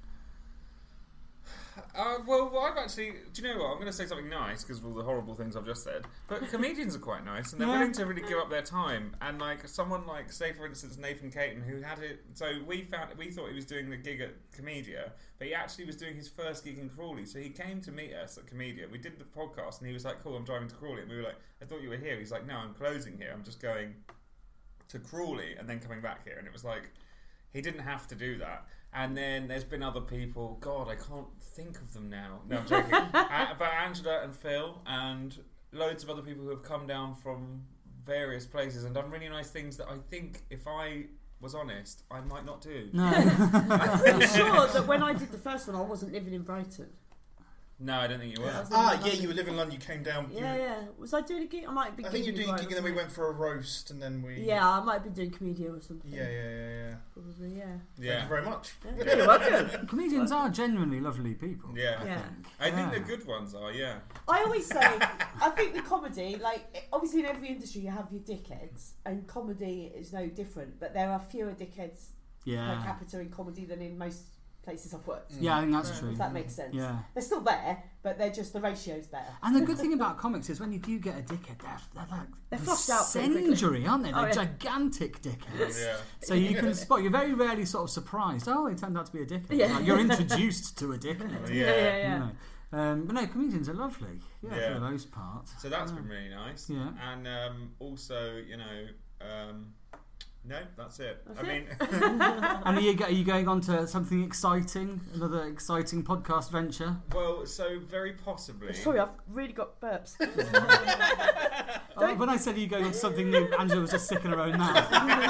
Uh, well, I've actually. Do you know what? I'm going to say something nice because of all the horrible things I've just said. But comedians are quite nice, and they're
Yeah.
willing to really give up their time. And like someone like, say for instance, Nathan Caton, who had it. So we found we thought he was doing the gig at Comedia, but he actually was doing his first gig in Crawley. So he came to meet us at Comedia. We did the podcast, and he was like, "Cool, I'm driving to Crawley." And we were like, "I thought you were here." He's like, "No, I'm closing here. I'm just going to Crawley and then coming back here." And it was like, he didn't have to do that. And then there's been other people. God, I can't think of them now. No, I'm joking. uh, but Angela and Phil and loads of other people who have come down from various places and done really nice things that I think, if I was honest, I might not do.
No.
I'm pretty sure that when I did the first one, I wasn't living in Brighton.
No, I don't think you were.
I was
ah,
living in
yeah,
London.
you were living in London. You came down. you
Yeah,
were-
yeah. Was I doing a gig? I might be.
I think you were
gigging
doing
right,
gig, and then we
wasn't
went for a roast, and then we.
I? Yeah, I might have been doing Comedia or something.
Yeah, yeah, yeah, yeah.
Probably, yeah.
Thank
Yeah.
you very much.
yeah. You're welcome.
Comedians are genuinely lovely people.
Yeah.
Yeah.
I think
Yeah.
the good ones are, yeah.
I always say, I think the comedy, like, obviously in every industry you have your dickheads, and comedy is no different, but there are fewer dickheads per
Yeah.
capita in comedy than in most places I've worked.
Yeah, I think that's true.
If that makes sense.
Yeah.
They're still there, but they're just, the ratio's better.
And the good thing about comics is when you do get a dickhead, they're, they're like
They're flushed out pretty quickly.
incendiary, aren't they? They're
Oh, yeah.
gigantic dickheads.
Yeah.
So you can spot. You're very rarely sort of surprised. Oh, he turned out to be a dickhead.
Yeah.
Like, you're introduced to a dickhead.
Yeah.
yeah, yeah.
You know. Um, but no, comedians are lovely. Yeah,
Yeah.
for the most part.
So that's been really nice.
Yeah.
And um, also, you know, um, no, that's it.
That's
I mean,
And are you, go- are you going on to something exciting? Another exciting podcast venture?
well, so very possibly.
Sorry, I've really got burps.
Oh, when I said are you going on to something new, Angela was just sick in her own mouth.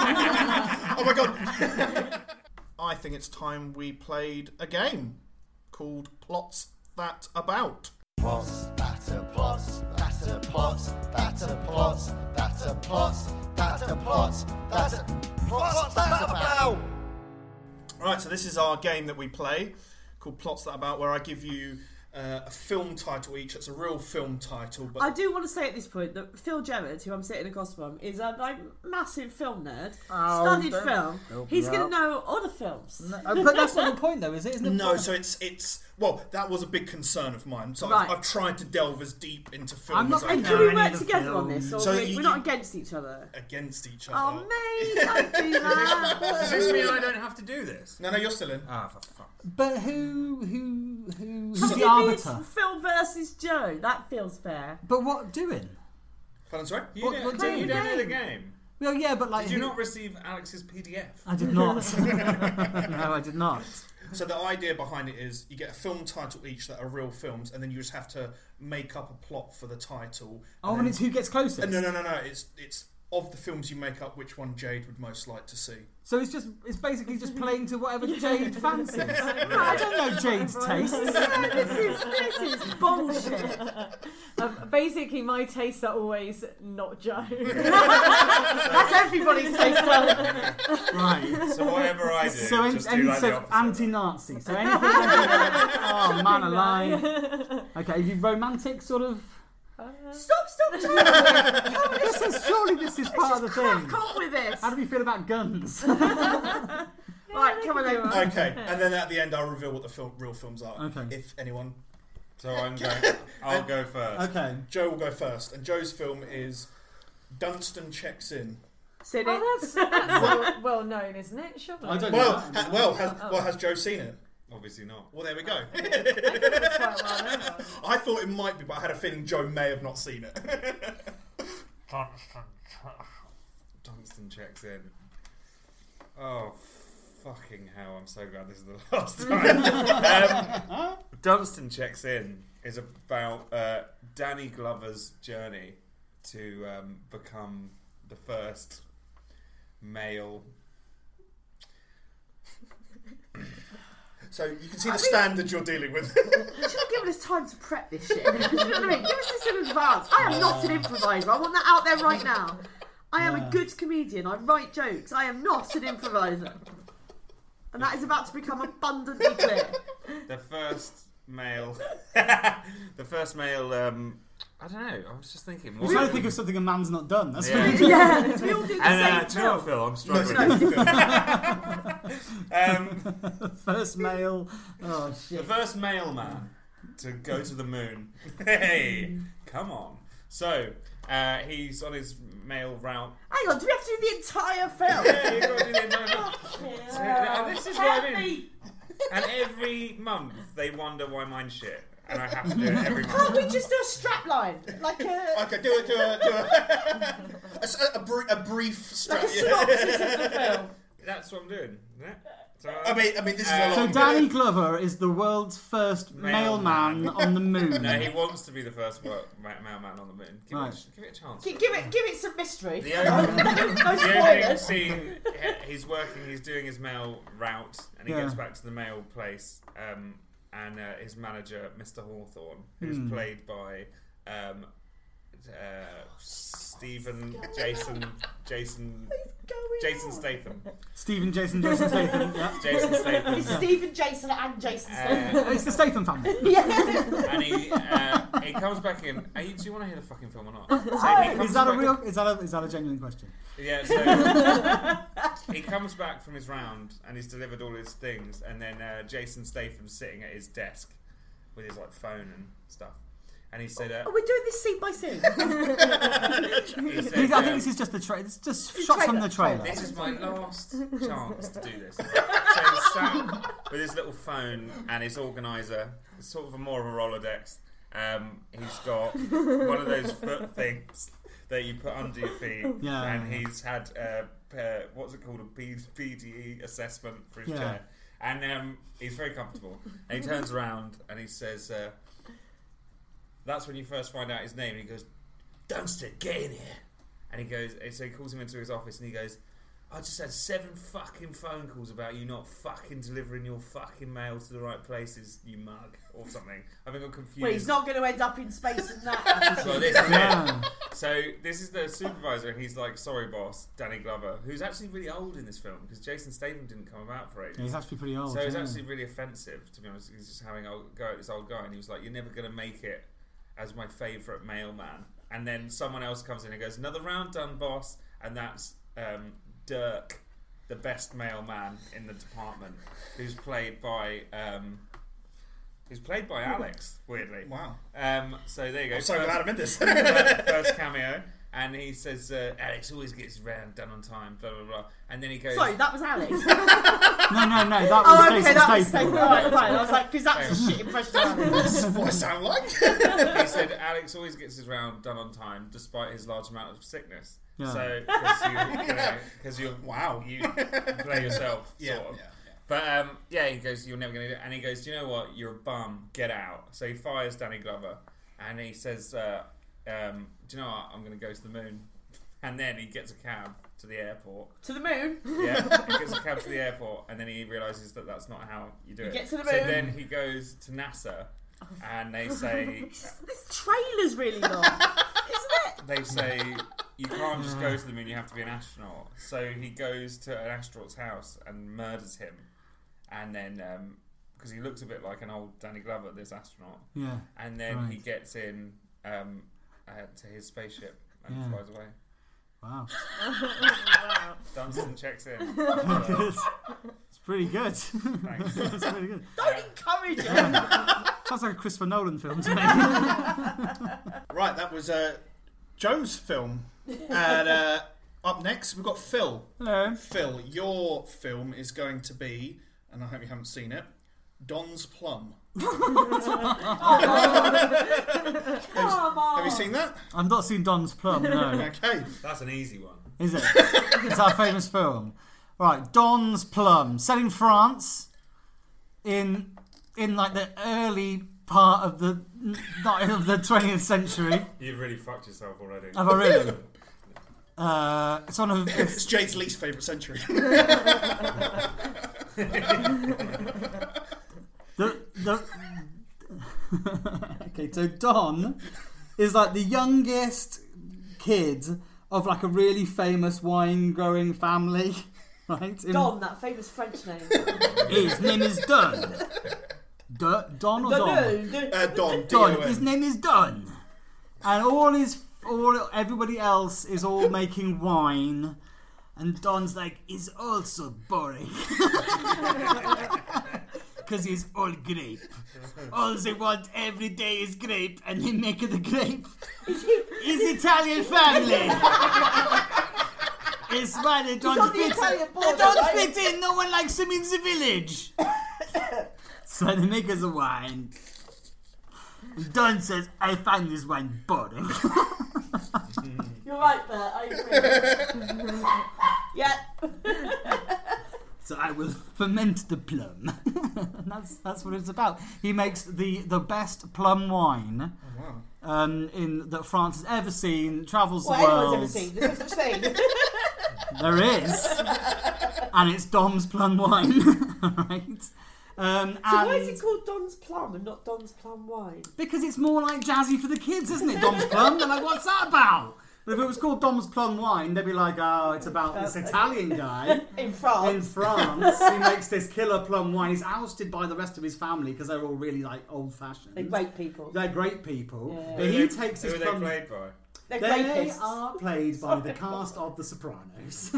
Oh my god! I think it's time we played a game called Plots That About.
Plots, batter plots, batter plots, batter plots, batter plots, batter plots, batter plots that about.
Right, so this is our game that we play called Plots That About, where I give you uh, a film title each. That's a real film title. But
I do want to say at this point that Phil Gerrard, who I'm sitting across from, is a like massive film nerd.
Oh,
studied
don't-
film.
don't
He's
be
going to
up.
know other films.
No, uh, but that's not the point, though, is it? Isn't it?
no, so it's it's well, that was a big concern of mine. So
Right.
I've, I've tried to delve as deep into film
I'm not
as I
And
can.
can we
any
work
of the
together on this? Or
So
we,
you-
we're not
you-
against each other?
against each
Oh,
other.
mate, don't do that.
Does this mean I don't have to do this?
No, no, you're still in.
Ah, for fuck.
But who, who, who, who's
Give
the
me
arbiter?
it's Phil versus Joe. That feels fair.
But what doing?
Pardon, sorry?
You
What-
don't,
what
do you
do
don't
you
know the
do?
game.
Well, yeah, but like,
Did you
who-
not receive Alex's P D F?
I did not. No, I did not.
So the idea behind it is you get a film title each that are real films, and then you just have to make up a plot for the title.
Oh, and
then-
it's who gets closest.
Uh, no, no, no, no. It's it's of the films you make up, which one Jade would most like to see.
So it's just it's basically just playing to whatever Jade fancies. I don't know Jade's tastes.
Yeah, this is this is bullshit.
Um, basically, my tastes are always not Joe.
That's everybody's taste.
Right.
So whatever I do,
So, any,
just do
any
like the
so
opposite.
anti-Nazi. So anything. Oh man, alive. Okay, you romantic sort of.
Stop, stop, stop.
This is surely this is part of the thing.
Crack on with this.
How do we feel about guns?
Right, come on over.
Okay, and then at the end I'll reveal what the film, real films are.
Okay.
If anyone.
So I'm going. I'll go first.
Okay.
Joe will go first, and Joe's film is Dunstan Checks In.
Sit
Oh,
it.
that's, that's well, well known, isn't it? Surely.
I don't
Well,
know.
ha, well, has, well, has Joe seen it?
Obviously not.
Well, there we go.
It's quite well known.
I thought it might be, but I had a feeling Joe may have not seen it.
Dunstan checks in. Oh, fucking hell, I'm so glad this is the last time. um, Dunstan Checks In is about uh, Danny Glover's journey to um, become the first male.
So you can see the standard you're dealing with.
You should have given us time to prep this shit. You know what I mean? Give us this in advance. I am not an improviser. I want that out there right now. I am a good comedian. I write jokes. I am not an improviser. And that is about to become abundantly clear.
The first male. the first male. Um, I don't know. I was just thinking.
We're trying to think of something a man's not done. That's
Yeah.
really
Yeah, we all do the
And uh,
same
do you know what,
film.
Phil? I'm struggling. um,
the first male. Oh
the
shit.
first male man to go to the moon. Hey, come on. So uh, he's on his male route.
Hang on, do we have to do the entire film?
Yeah, you got to do the entire- So, and this is what I
Help
mean.
me.
And every month they wonder why mine's shit, and I have to do it every
Can't
month.
we just do a strap line? Like a,
Okay, do it, do it, do it. a, s- a br- a brief
like
strat.
a synopsis of the film.
That's what I'm doing, isn't it? So,
I mean, I mean, this is
Uh,
a
So
long.
Danny Glover is the world's first
Male
mailman
man.
on the moon.
no, he wants to be the first wo- ma- mailman on the moon. Give,
Right.
it, a- give it a chance.
Gi- Give it, give it some mystery.
The opening,
no, no
the opening
spoilers.
scene, he- he's working, he's doing his mail route, and he
Yeah.
gets back to the mail place, um, and uh, his manager, Mister Hawthorne, who's
Hmm.
played by um, uh, Stephen, Jason, Jason,
Going
Jason
on.
Statham,
Stephen, Jason, Jason Statham. Yeah.
Jason Statham,
It's Stephen, Jason, and Jason Statham.
uh,
It's the Statham family.
Yeah.
and he uh, he comes back in. Are you, do you want to hear the fucking film or not? So he comes
Is that a
back-
real? Is that a? Is that a genuine question?
Yeah, so he comes back from his round and he's delivered all his things, and then uh, Jason Statham's sitting at his desk with his like phone and stuff, and he said, uh,
Are we doing this scene by scene?
he
I
said
think
um,
this is just the trailer. It's just
The
shots from the
trailer.
trailer.
this is my last chance to do this. So he's sat with his little phone and his organizer. It's sort of a more of a Rolodex. Um, he's got one of those foot things that you put under your feet,
Yeah.
and he's had uh, uh, what's it called, a P- P D E assessment for his
Yeah.
chair, and um, he's very comfortable. And he turns around and he says, uh, "That's when you first find out his name." And he goes, "Dunstan, get in here." And he goes, so he calls him into his office and he goes, I just had seven fucking phone calls about you not fucking delivering your fucking mail to the right places, you mug, or something. I think I'm confused.
Well, he's not going to end up in space in that.
So this is it. So this is the supervisor, and he's like, "Sorry, boss, Danny Glover," who's actually really old in this film because Jason Statham didn't come about for ages.
Yeah, he's actually pretty old.
So it's
yeah.
actually really offensive, to be honest. He's just having a go at this old guy, and he was like, "You're never going to make it as my favourite mailman." And then someone else comes in and goes, "Another round done, boss," and that's um, Dirk, the best mailman in the department, who's played by um, who's played by Alex. Weirdly,
Wow.
Um, so there you go.
I'm so
First-
glad I'm in this.
first, first cameo, and he says, uh, "Alex always gets his round done on time." Blah blah blah, and then he goes,
Sorry, that was Alex.
No, no, no. That was
Oh, okay,
Jason
that was
Statham.
Statham. Right, right. I was like, because that's a shit impression of Alex.
This is what I sound like.
he said Alex always gets his round done on time despite his large amount of sickness.
Yeah.
So because you, you, know, 'cause you
Wow.
you play yourself,
Yeah,
sort of.
yeah, yeah.
But um, yeah, he goes, "You're never going to do it." And he goes, "Do you know what? You're a bum. Get out." So he fires Danny Glover, and he says, uh, um, "Do you know what? I'm going to go to the moon." And then he gets a cab to the airport.
To the moon.
Yeah, he gets a cab to the airport, and then he realises that that's not how you do
You
it.
get to the
So
moon.
then he goes to NASA, and they say,
This trailer's really long, isn't it?
they say you can't just go to the moon; you have to be an astronaut. So he goes to an astronaut's house and murders him, and then because he looks a bit like an old Danny Glover, this astronaut,
Yeah.
and then
Right.
he gets in um, uh, to his spaceship and
Yeah.
flies away.
Wow.
Wow.
Dunstan checks in.
It's pretty good.
Thanks.
It's pretty good.
Don't encourage him.
Sounds like a Christopher Nolan film to me.
Right, that was uh, Joe's film. And uh, up next, we've got Phil.
Hello.
Phil, your film is going to be, and I hope you haven't seen it, Don's Plum.
Come on.
Have you seen that?
I've not seen Don's Plum, no.
Okay.
That's an easy one.
Is it? It's our famous film. Right, Don's Plum. Set in France in in like the early part of the of the twentieth century.
You've really fucked yourself already.
Have I really? Uh, it's on a it's,
It's Jade's least favourite century.
the the Okay, so Don is like the youngest kid of like a really famous wine growing family, right? In-
Don, that famous French name.
His name is Don. D- Don or
No,
Don?
no, no.
Uh, Don.
Don.
D O N.
His name is Don, and all his all everybody else is all making wine, and Don's like is also boring because he's all grape. All they want every day is grape, and they make the grape. Is Italian family. It's why they don't
on the
fit.
Italian
They
border,
don't
right?
fit in. No one likes them in the village. So they make us a wine. And Don says, "I find this wine boring."
You're right, Bert. I agree. Yeah.
So I will ferment the plum. And that's that's what it's about. He makes the, the best plum wine
Wow.
um, in that France has ever seen. Travels
What
the world.
anyone's ever seen. There's no such thing.
There is, and it's Dom's plum wine, right? Um,
So
and
why is it called Don's Plum and not Don's Plum Wine?
because it's more like jazzy for the kids, isn't it? Dom's plum. They're like, what's that about? But if it was called Dom's plum wine, they'd be like, oh, it's about this Italian guy.
In France.
In France, he makes this killer plum wine. He's ousted by the rest of his family because they're all really like old-fashioned.
They're great people.
They're great people.
Yeah.
But
Who
he
are they-
takes
who
his
are they
plum.
played by?
They're
They
rapists.
are played by the cast of The Sopranos.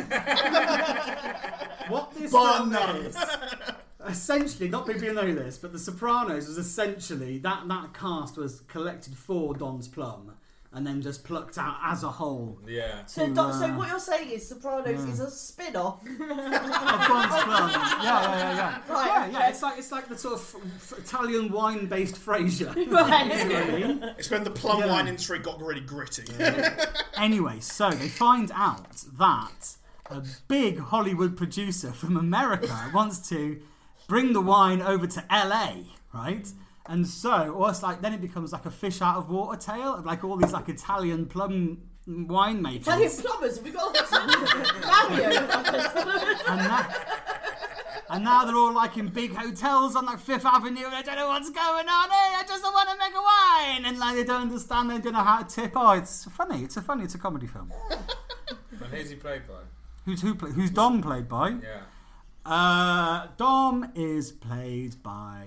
What this
Bar
film
none.
is, essentially, not many people know this, but The Sopranos was essentially that that cast was collected for Don's Plum and then just plucked out as a whole.
Yeah.
So,
to,
Don, so
uh,
what you're saying is Sopranos is a spin-off.
Of Don's Plum. Yeah, yeah, yeah, yeah.
Right,
yeah,
okay.
yeah. It's like it's like the sort of f- Italian wine-based Frasier.
Right.
Really.
It's when the plum
Yeah.
wine industry got really gritty.
Anyway, so they find out that a big Hollywood producer from America wants to bring the wine over to L A, right? And so, or it's like then it becomes like a fish out of water tale of like all these like Italian plum winemakers.
Italian plumbers. Have we got Fabio?
and, that, and now they're all like in big hotels on like Fifth Avenue and I don't know what's going on. Hey, I just want to make a wine. And like they don't understand, they don't know how to tip. Oh, it's funny. It's a funny, it's a comedy film.
And who's he played by?
Who's who? Play, who's Dom played by?
Yeah.
Uh, Dom is played by...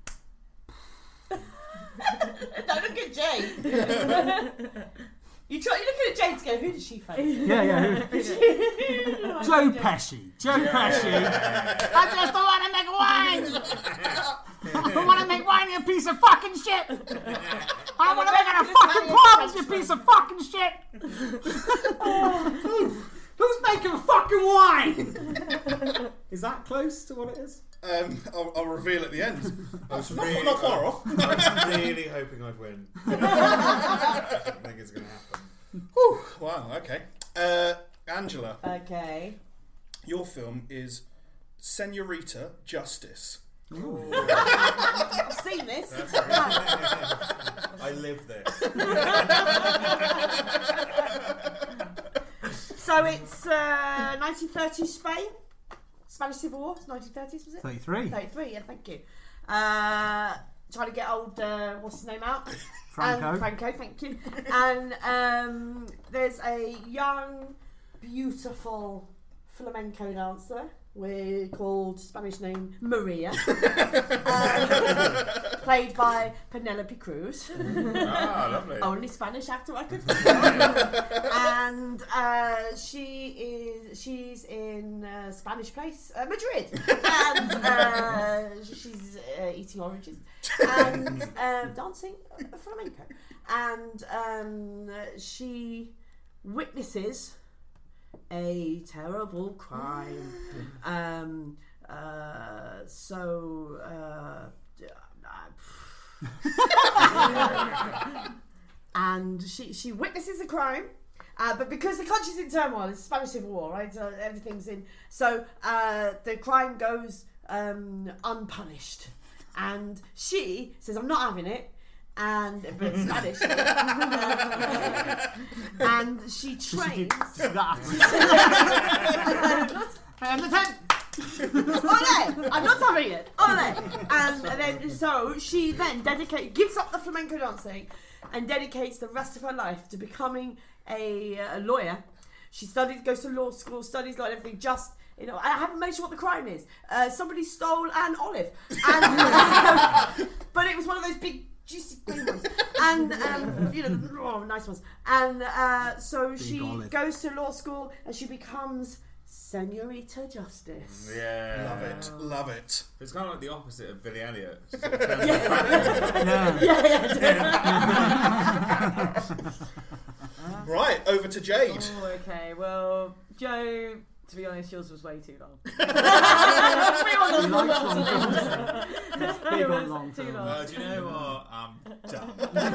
Don't look at Jade. you try. You're looking at Jade to go, who does she face?
Yeah, yeah. Who? Joe Pesci. Joe Pesci. I just don't want to make wine. I want to make wine, you piece of fucking shit. I want to make it a fucking plums, you piece of fucking shit. Who's making fucking wine? Is that close to what it is?
Um, I'll, I'll reveal at the end.
I was
not,
really,
not far off.
I was really hoping I'd win. I don't think it's going to happen.
Whew, wow, okay. Uh, Angela,
Okay.
your film is Senorita Justice.
I've seen this.
I live this.
So it's uh, nineteen thirties Spain. Spanish Civil War. It's nineteen thirties, was it?
thirty-three.
thirty-three, yeah, thank you. Uh, trying to get old, uh, what's his name out?
Franco.
And Franco, thank you. And um, there's a young, beautiful flamenco dancer. We're called, Spanish name, Maria. uh, played by Penelope Cruz.
Ah, lovely.
Only Spanish actor I could find. And uh, she is she's in uh, Spanish place, uh, Madrid. And uh, she's uh, eating oranges and uh, dancing flamenco. And um, she witnesses a terrible crime. Um, uh, so, uh, and she she witnesses a crime, uh, but because the country's in turmoil, it's the Spanish Civil War, right? So everything's in. So uh, the crime goes um, unpunished, and she says, "I'm not having it." And but it's Spanish, and she trains. Ole! I'm not having it. Ole! And then so she then dedicates, gives up the flamenco dancing, and dedicates the rest of her life to becoming a, a lawyer. She studies, goes to law school, studies law and everything. Just you know, I haven't mentioned what the crime is. Uh, somebody stole an olive, and, um, but it was one of those big. Juicy green ones, and um, you know, the oh, nice ones. And uh, so Big she olive. goes to law school, and she becomes Senorita Justice.
Yeah,
love it, love it.
It's kind of like the opposite of Billy Elliot.
yeah, yeah, yeah.
Right, over to Jade.
Oh, okay. Well, Joe. To be honest, yours was way too long.
Big on long
too
film.
long.
Uh, do you know what? I'm done.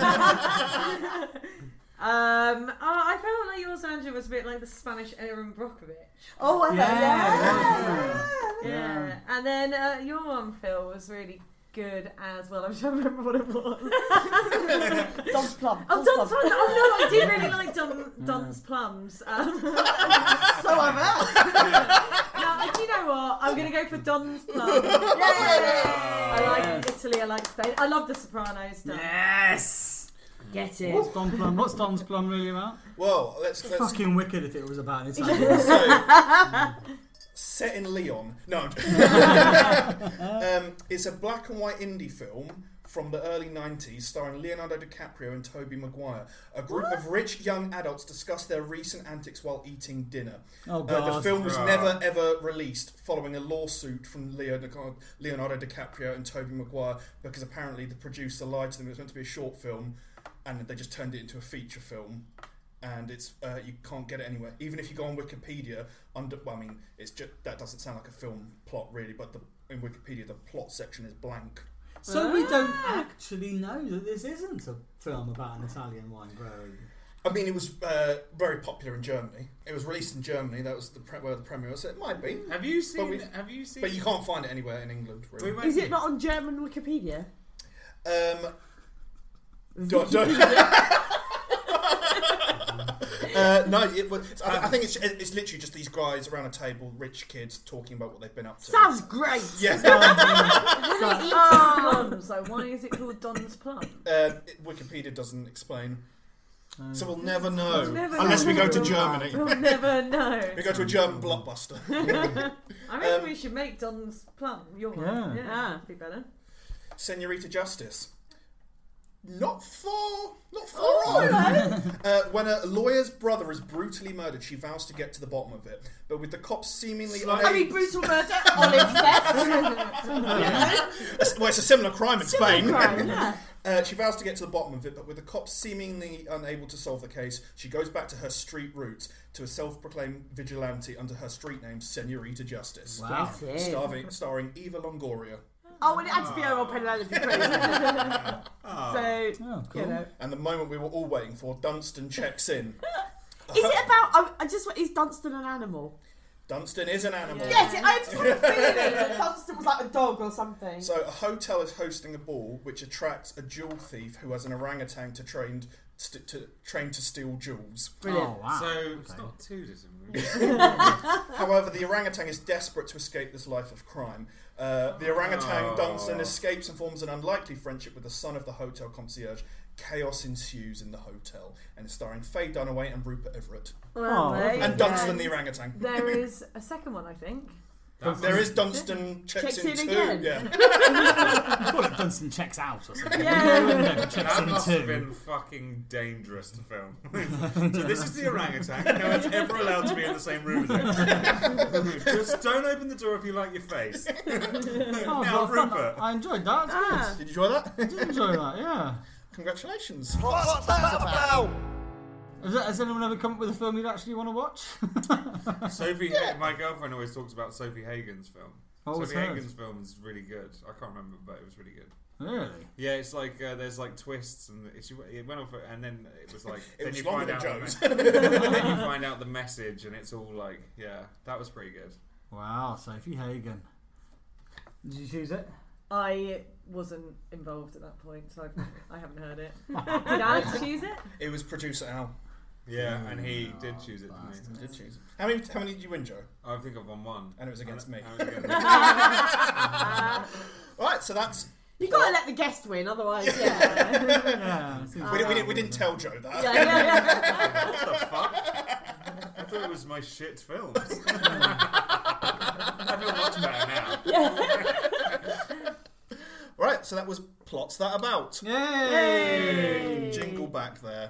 um, oh, I felt like yours, Andrew, was a bit like the Spanish Aaron Brockovich.
Oh, I
Yeah,
yeah.
Yeah. yeah. And then uh, your one, Phil, was really good as well. I'm trying to remember what it was.
Don's Plum.
Oh, Don's Plum. Oh, no, I did really like Don, Don's Plums. Um,
so I've heard.
Now, do you know what? I'm going to go for Don's Plum.
Yay!
I like Italy, I like Spain. I love The Sopranos stuff.
Yes!
Get it.
What's Don Plum? What's Don's Plum really about?
Well, let's,
It's
let's
fucking wicked if it was about an Italian.
so, set in Leon. No, um, it's a black and white indie film from the early nineties starring Leonardo DiCaprio and Tobey Maguire. A group what? of rich young adults discuss their recent antics while eating dinner.
Oh, God.
Uh, the film was
Oh.
never ever released following a lawsuit from Leo Di- Leonardo DiCaprio and Tobey Maguire because apparently the producer lied to them. It was meant to be a short film and they just turned it into a feature film. And it's uh, you can't get it anywhere. Even if you go on Wikipedia, under well, I mean, it's just that doesn't sound like a film plot really, but the, in Wikipedia the plot section is blank.
So we don't actually know that this isn't a film about an Italian wine growing.
I mean, it was uh, very popular in Germany. It was released in Germany. That was the pre- where the premiere was. So it might be,
Have you seen?
But
Have you seen?
but you can't find it anywhere in England. Really.
We went-
Is it not on German Wikipedia?
Um, do, do, no, it was. I, I think it's it's literally just these guys around a table, rich kids, talking about what they've been up to.
Sounds great.
Yeah.
Oh, so why is it called Don's Plum?
Uh, it, Wikipedia doesn't explain. So we'll never know.
We'll never
unless
know.
we go to Germany.
We'll never know.
We go to a German blockbuster.
I reckon
Um,
we should make Don's Plum your one.
Yeah.
Yeah,
Ah.
be better.
Senorita Justice. Not far, not far
Oh,
off. Uh, when a lawyer's brother is brutally murdered, she vows to get to the bottom of it. But with the cops seemingly
I
unable...
mean, brutal murder, olive theft.
Well, it's a similar crime in Spain.
Crime, yeah.
Uh, she vows to get to the bottom of it, but with the cops seemingly unable to solve the case, she goes back to her street roots to a self-proclaimed vigilante under her street name, Senorita Justice.
Wow.
Starring, starring Eva Longoria.
Oh, and it had to be her or Penelope Cruz. So,
Oh, cool.
you know.
And the moment we were all waiting for, Dunstan checks in.
Is it about... I, I just... Is Dunstan an animal?
Dunstan is an animal.
Yes, I just had a feeling that Dunstan was like a dog or something.
So a hotel is hosting a ball which attracts a jewel thief who has an orangutan to trained st- to train to steal jewels.
Brilliant.
Oh, wow.
So
Okay.
it's not too dissimilar.
However, the orangutan is desperate to escape this life of crime. Uh, the orangutan
Oh.
Dunstan escapes and forms an unlikely friendship with the son of the hotel concierge. Chaos ensues in the hotel, and it's starring Faye Dunaway and Rupert Everett.
Well,
Oh,
there you
And
go.
Dunstan the orangutan.
There is a second one, I think.
There is Dunstan checks,
Checks
in,
in
too.
again.
Yeah.
Call it Dunstan checks out or something.
Yeah.
Checks
That
in
must have
too.
been fucking dangerous to film. So this is the orangutan. No one's ever allowed to be in the same room as it. Just don't open the door if you like your face.
Oh, it was
Now,
a lot of fun.
Rupert.
I enjoyed that. It's
Ah.
Did you enjoy that?
good. I did enjoy that, yeah.
Congratulations.
What's that about?
Has, has anyone ever come up with a film you'd actually want to watch?
Sophie, Ha- my girlfriend always talks about Sophie Hagen's film.
What was
Sophie
hers?
Hagen's film is really good. I can't remember, but it was really good.
Really?
Yeah, it's like uh, there's like twists, and it, it went off, and then it was like
It
then
was
you
longer
find
than
out
Joe's.
the me- then you find out the message, and it's all like, yeah, that was pretty good.
Wow, Sophie Hagen. Did you choose it?
I wasn't involved at that point, so I've, I haven't heard it. Did Alex choose it?
It was producer Al.
Yeah, and he did choose it, didn't he?
Did choose it. How many? How many did you win, Joe?
I think I've won one,
And it was against me.
And it was against me.
Right, so that's.
You got to let the guest win, otherwise, yeah.
Yeah. it seems
We,
like-
didn't, we, didn't, we didn't tell Joe that.
yeah, yeah, yeah.
What the fuck? I thought it was my shit films. I feel much better now.
Right, so that was Plots That About.
Yay!
Jingle back there.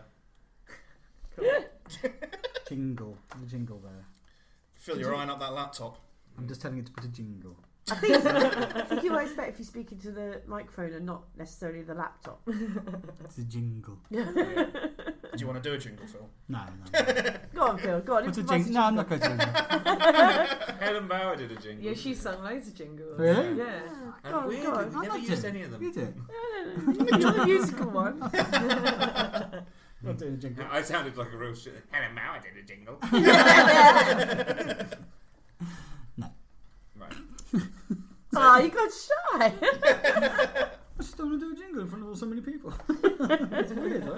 Jingle. The jingle there.
Phil, you're eyeing up that laptop.
I'm just telling you to put a jingle.
I think, I think you always better if you speak into the microphone and not necessarily the laptop.
It's a jingle.
Do you want to do a jingle, Phil?
No, no. no.
Go on, Phil. Go on.
Put a
improvise
jingle. No, I'm not going to jingle.
Helen Bauer did a jingle.
Yeah, she sung loads of jingles.
Really?
Yeah.
And
Go on,
weird,
go on.
we've
I
never
liked
used
it.
any of them.
You did.
You're the musical one.
Not doing a jingle.
I sounded like a real shit. Helen Bauer did a jingle.
No.
Right.
Oh, you got shy.
I just don't want to do a jingle in front of so many people. It's weird,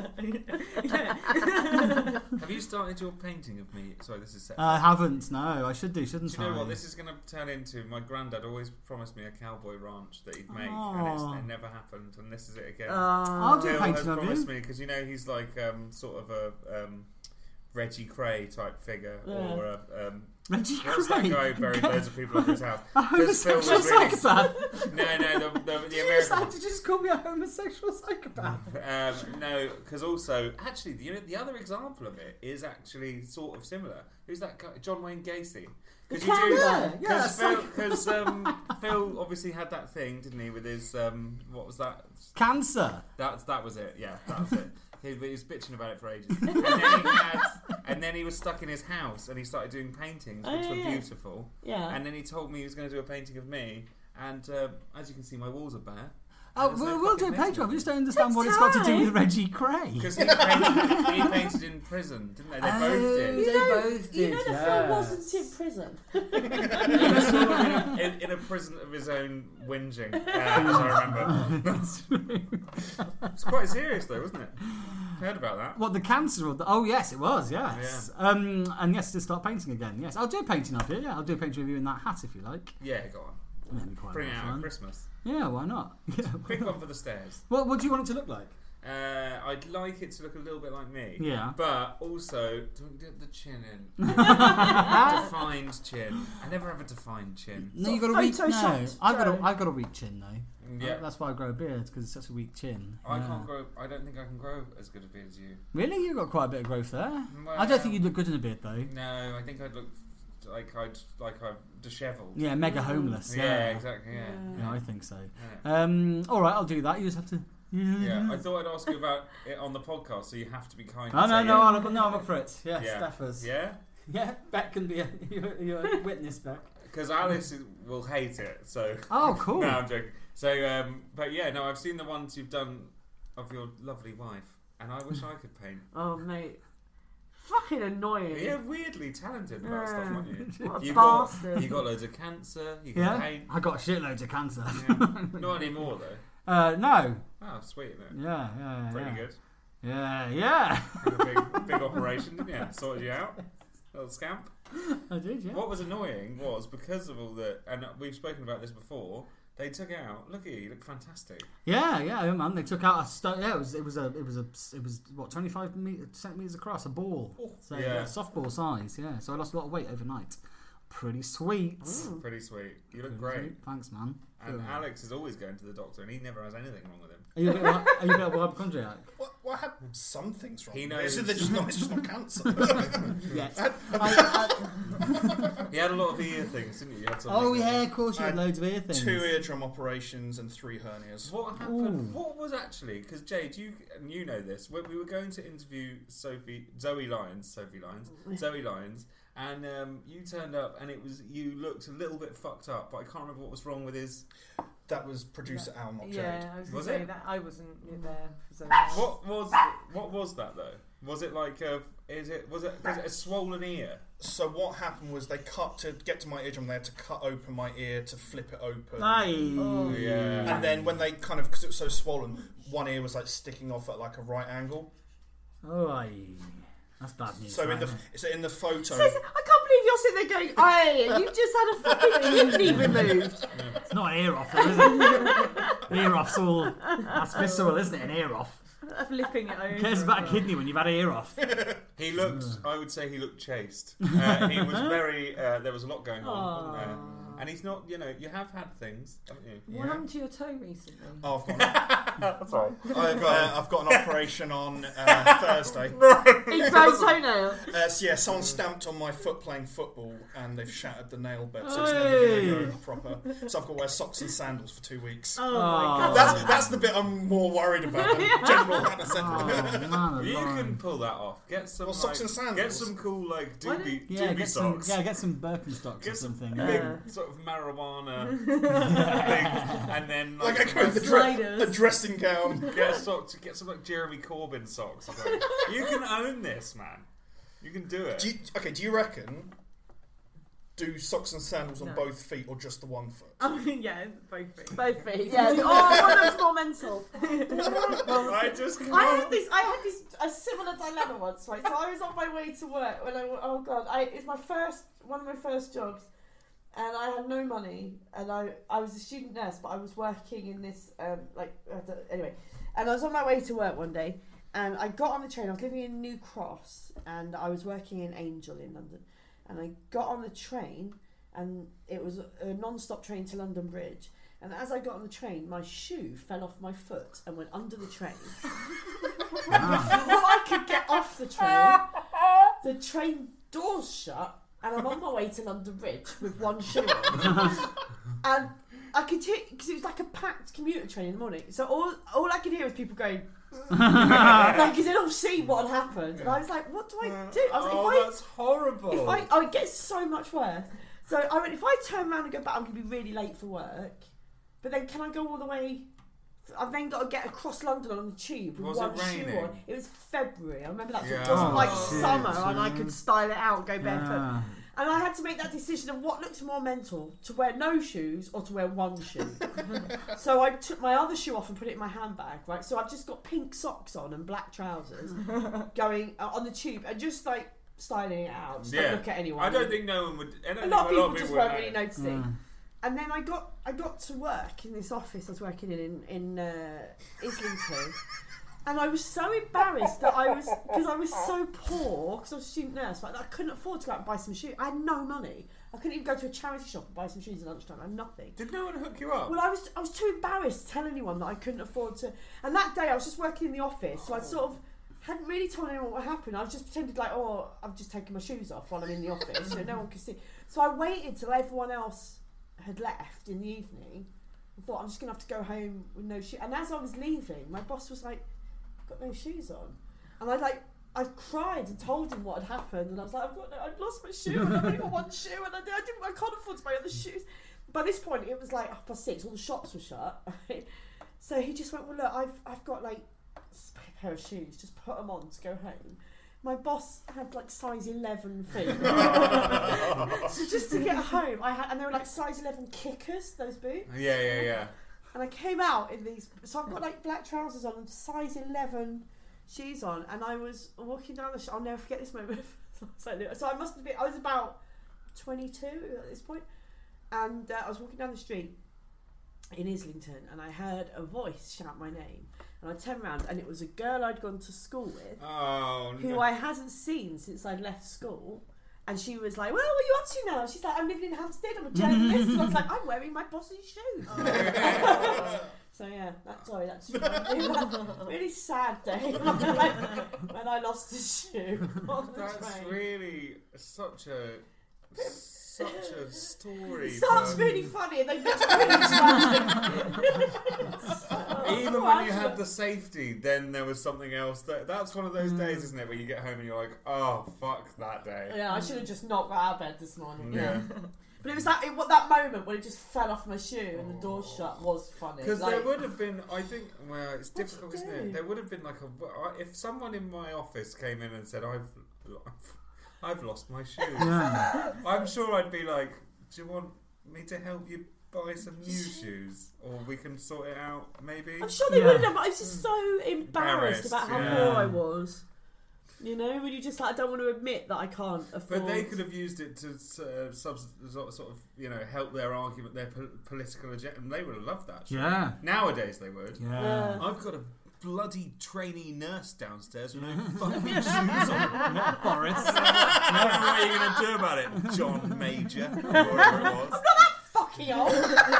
right?
Have you started your painting of me? Sorry, this is set.
I haven't, no. I should do, shouldn't
Do you know
I?
what this is going to turn into? My granddad always promised me a cowboy ranch that he'd make, and it's,
Aw.
it never happened. And this is it again.
I'll do a
Phil has
painting of
promised
you.
me because you know he's like um, sort of a um, Reggie Cray type figure, or a, um,
Reggie
what's
Cray.
that guy who buried loads of people in his house?
A
'Cause Phil was
homosexual
really-
psychopath.
No, no, the, the, the
Did you just-
American.
Did you just call me a homosexual psychopath?
Um, no, because also, actually, the, the other example of it is actually sort of similar. Who's that guy? John Wayne Gacy. Because you do,
Yeah, yeah,
because Phil,
psych-
'cause, um, Phil obviously had that thing, didn't he, with his um, what was that?
Cancer.
That that was it. Yeah, that was it. He, he was bitching about it for ages, and then he had, and then he was stuck in his house, and he started doing paintings, which
Oh, yeah,
were
yeah.
beautiful.
Yeah.
And then he told me he was going to do a painting of me, and uh, as you can see, my walls are bare.
Oh,
There's
we'll,
no
we'll do a
fucking
Patreon. I
mention
just don't understand
Takes
what it's got to do
time.
with Reggie Cray.
Because he painted, he painted in prison, didn't they? They
Oh,
both did.
You
They
know,
both
you
did,
know the
yes.
film wasn't in prison.
He was sort of in a, in, in a prison of his own whinging, uh, as I remember.
That's true.
It's quite serious, though, wasn't it? Heard about that?
What, the cancer? Or the, oh, yes, it was, yes. Yeah. Um, and yes, to start painting again, yes. I'll do a painting of you, yeah. I'll do a painting of you in that hat if you like.
Yeah, go on.
That'd be quite
Bring it out
fun.
at Christmas.
Yeah, why not? Yeah, why
Big
not?
one for the stairs.
What, what do you want it to look like?
Uh, I'd like it to look a little bit like me.
Yeah.
But also, don't get the chin in. Defined chin. I never have a defined chin.
No, you've got a weak no.
Photoshopped,
I've got a,
Joe.
I've got a weak chin though.
Yeah.
That's why I grow a beard, because it's such a weak chin.
I
Yeah.
can't grow. I don't think I can grow as good a beard as you.
Really? You've got quite a bit of growth there.
Well,
I don't think you'd look good in a beard though.
No, I think I'd look like I'd like I'm dishevelled.
Yeah, mega homeless.
Yeah,
Yeah,
exactly. Yeah.
Yeah, I think so.
Yeah.
Um, all right, I'll do that. You just have to.
Yeah, I thought I'd ask you about it on the podcast, so you have to be kind.
Oh
and
no,
say
no,
it.
I'm up, no, I'm up for it. Yes,
Yeah.
Steffers.
Yeah,
Yeah, Beck can be a, you're, you're a witness, Beck.
because Alice is, will hate it. So
Oh, cool.
no, I'm joking. So, um, but yeah, no, I've seen the ones you've done of your lovely wife, and I wish I could paint.
Oh, mate. Fucking annoying.
You're weirdly talented about
Yeah.
stuff, aren't you?
What a
You've got,
bastard.
you've got loads of cancer. You can
Yeah,
paint.
I got shitloads of cancer.
Yeah. Not anymore though.
uh, no.
Oh, sweet, isn't it?
Yeah, yeah, yeah.
Pretty good.
Yeah, yeah.
Had a big, big operation, didn't you? Sorted you out. Little scamp.
I did, yeah.
What was annoying was because of all the, and we've spoken about this before. They took it out. Look at you. You look fantastic.
Yeah, yeah, yeah, man. They took out a sto- yeah. It was, it was a, it was a, it was what twenty-five me- centimeters across, a ball. So
Yeah.
yeah, softball size. Yeah. So I lost a lot of weight overnight. Pretty sweet.
Pretty sweet. You look
Pretty
great.
sweet. Thanks, man.
And
Good.
Alex is always going to the doctor, and he never has anything wrong with him.
Are you a bit, of, are you a bit of a hypochondriac?
Well, well, I had some things wrong.
He
with it. It's
knows.
just- It's just not, it's just not cancer.
Yes.
You had a lot of ear things, didn't you? you had something
Oh
that-
yeah, of course you had
I had
loads of ear things.
Two eardrum operations and three hernias.
What happened? What was actually? Because Jade, you and you know this. We, we were going to interview Sophie, Zoe Lyons, Sophie Lyons, Zoe Lyons, and um, you turned up, and it was you looked a little bit fucked up, but I can't remember what was wrong with his.
That was producer Al, not Jade.
Yeah, I was going
Was
to say
it?
that I wasn't there for so
What was what was that though? Was it like a? Is it was it was it a swollen ear?
So what happened was they cut to get to my eardrum. They had to cut open my ear to flip it open.
Aye.
Oh.
Yeah.
And then when they kind of, because it was so swollen, one ear was like sticking off at like a right angle.
Oh, aye. That's bad news.
So in
that,
the
isn't
so in the photo,
So, I can't believe you're sitting there going, "Hey, you just had a fucking kidney removed."
it? It's not an ear off, though, is it? Ear off's all. That's visceral, isn't it? An ear off.
flipping it over.
Who cares about a kidney when you've had an ear off?
He looked. I would say he looked chaste. Uh, he was very. Uh, there was a lot going on, wasn't there? And he's not. You know, you have had things, haven't you?
What happened to your toe recently?
oh, I've got
That's right.
I've, uh, I've got an operation on uh, Thursday.
He grows toenail.
Uh, so yeah, someone stamped on my foot playing football, and they've shattered the nail bed, so it's never going to go proper. So I've got to wear socks and sandals for two weeks.
Oh, my god.
That's that's the bit I'm more worried about than general anaesthetic.
Oh, man,
You
alive.
can pull that off. Get some
Well,
like,
socks and sandals.
Get some cool like doobie,
Yeah,
doobie
get some.
socks.
Yeah, get some Birkenstocks or
Get some
something.
big
Yeah.
sort of marijuana thing, and then like,
Like I go in the dre-
Sliders.
a dressing gown.
get a sock to get some like Jeremy Corbyn socks. Or something. You can own this, man. You can do it.
Do you, okay, do you reckon do socks and sandals on
No.
both feet or just the one foot?
Oh yeah, both feet.
Both feet. Yeah. Oh, one of them's more mental.
I just can't.
I had this. I had this a similar dilemma once, right? So I was on my way to work when I. Oh god, I, it's my first one of my first jobs, and I had no money, and I I was a student nurse, but I was working in this um like I don't- anyway, and I was on my way to work one day, and I got on the train. I was living in New Cross, and I was working in Angel in London, and I got on the train, and it was a, a non-stop train to London Bridge. And as I got on the train, my shoe fell off my foot and went under the train. Before I could get off the train, the train doors shut, and I'm on my way to London Bridge with one shoe on. And I could hear, because it was like a packed commuter train in the morning, so all all I could hear was people going, like, because they'd all seen what had happened. And I was like, what do I do? I was like,
Oh,
if I
that's horrible.
if I, oh, it gets so much worse. So I went, if I turn around and go back, I'm going to be really late for work. But then can I go all the way? I've then got to get across London on the tube with
Was
one
it
shoe
raining?
on. It was February. I remember that. So
Yeah.
it wasn't
Oh,
like
shit,
summer and I
yeah.
could style it out and go barefoot.
Yeah.
And I had to make that decision of what looks more mental, to wear no shoes or to wear one shoe. So I took my other shoe off and put it in my handbag, right? So I've just got pink socks on and black trousers going uh, on the tube and just like styling it out. Just
Yeah.
don't look at anyone.
I don't think no one would. I don't
a
think
lot of people
would
just
know.
weren't really noticing. And then I got I got to work in this office I was working in in, in uh, Islington. And I was so embarrassed that I was, because I was so poor, because I was a student nurse, like, I couldn't afford to go out and buy some shoes. I had no money. I couldn't even go to a charity shop and buy some shoes at lunchtime. I had nothing.
Did no one hook you up?
Well, I was I was too embarrassed to tell anyone that I couldn't afford to. And that day I was just working in the office, so I sort of hadn't really told anyone what happened. I was just pretended like, oh, I've just taken my shoes off while I'm in the office, so no one could see. So I waited till everyone else had left in the evening and thought, I'm just going to have to go home with no shoes. And as I was leaving, my boss was like, got no shoes on, and I like I cried and told him what had happened, and I was like, I've got no, I've lost my shoe, and I've only got one shoe, and I, I didn't, I can't afford to buy other shoes. By this point, it was like half past six, all the shops were shut. Right? So he just went, well, look, I've I've got like a pair of shoes, just put them on to go home. My boss had like size eleven feet, so just to get home, I had, and they were like size eleven kickers, those boots.
Yeah, yeah, yeah.
And I came out in these, so I've got like black trousers on and size eleven shoes on, and I was walking down the. Sh- I'll never forget this moment. so I must have been. I was about twenty-two at this point, and uh, I was walking down the street in Islington, and I heard a voice shout my name, and I turned around, and it was a girl I'd gone to school with,
Oh,
who
no.
I hadn't seen since I'd left school. And she was like, well, what are you up to now? She's like, I'm living in Hampstead, I'm a journalist. And I was like, I'm wearing my boss's shoes. So yeah, that, sorry, that's a really sad day when I lost a shoe on the
That's
train.
really such a such a story.
It starts
but
really funny and then gets really tragic.
Even when you had the safety, then there was something else. That that's one of those days, isn't it, where you get home and you're like, oh fuck that day.
Yeah, I should have just not got out of bed this morning.
Yeah.
Yeah. But it was that it, what that moment when it just fell off my shoe and the door shut was funny.
Because
like,
there would have been, I think, well, it's
What'd
difficult,
you
isn't
do?
it? There would have been like a, if someone in my office came in and said, I've, I've, I've lost my shoes.
Yeah.
I'm sure I'd be like, do you want me to help you buy some new shoes, or we can sort it out maybe?
I'm sure they
Yeah.
would have, but I was just so embarrassed
Embarrassed,
about how
yeah.
poor I was. You know, when you just like, I don't want to admit that I can't afford.
But they could have used it to uh, sub- sort of, you know, help their argument, their po- political agenda, and they would have loved that. Shit.
Yeah.
Nowadays they would.
Yeah.
Yeah.
I've got a bloody trainee nurse downstairs with no fucking shoes on.
Not Boris.
I don't know what you're going to do about it, John Major, or whatever it was.
Fucking old.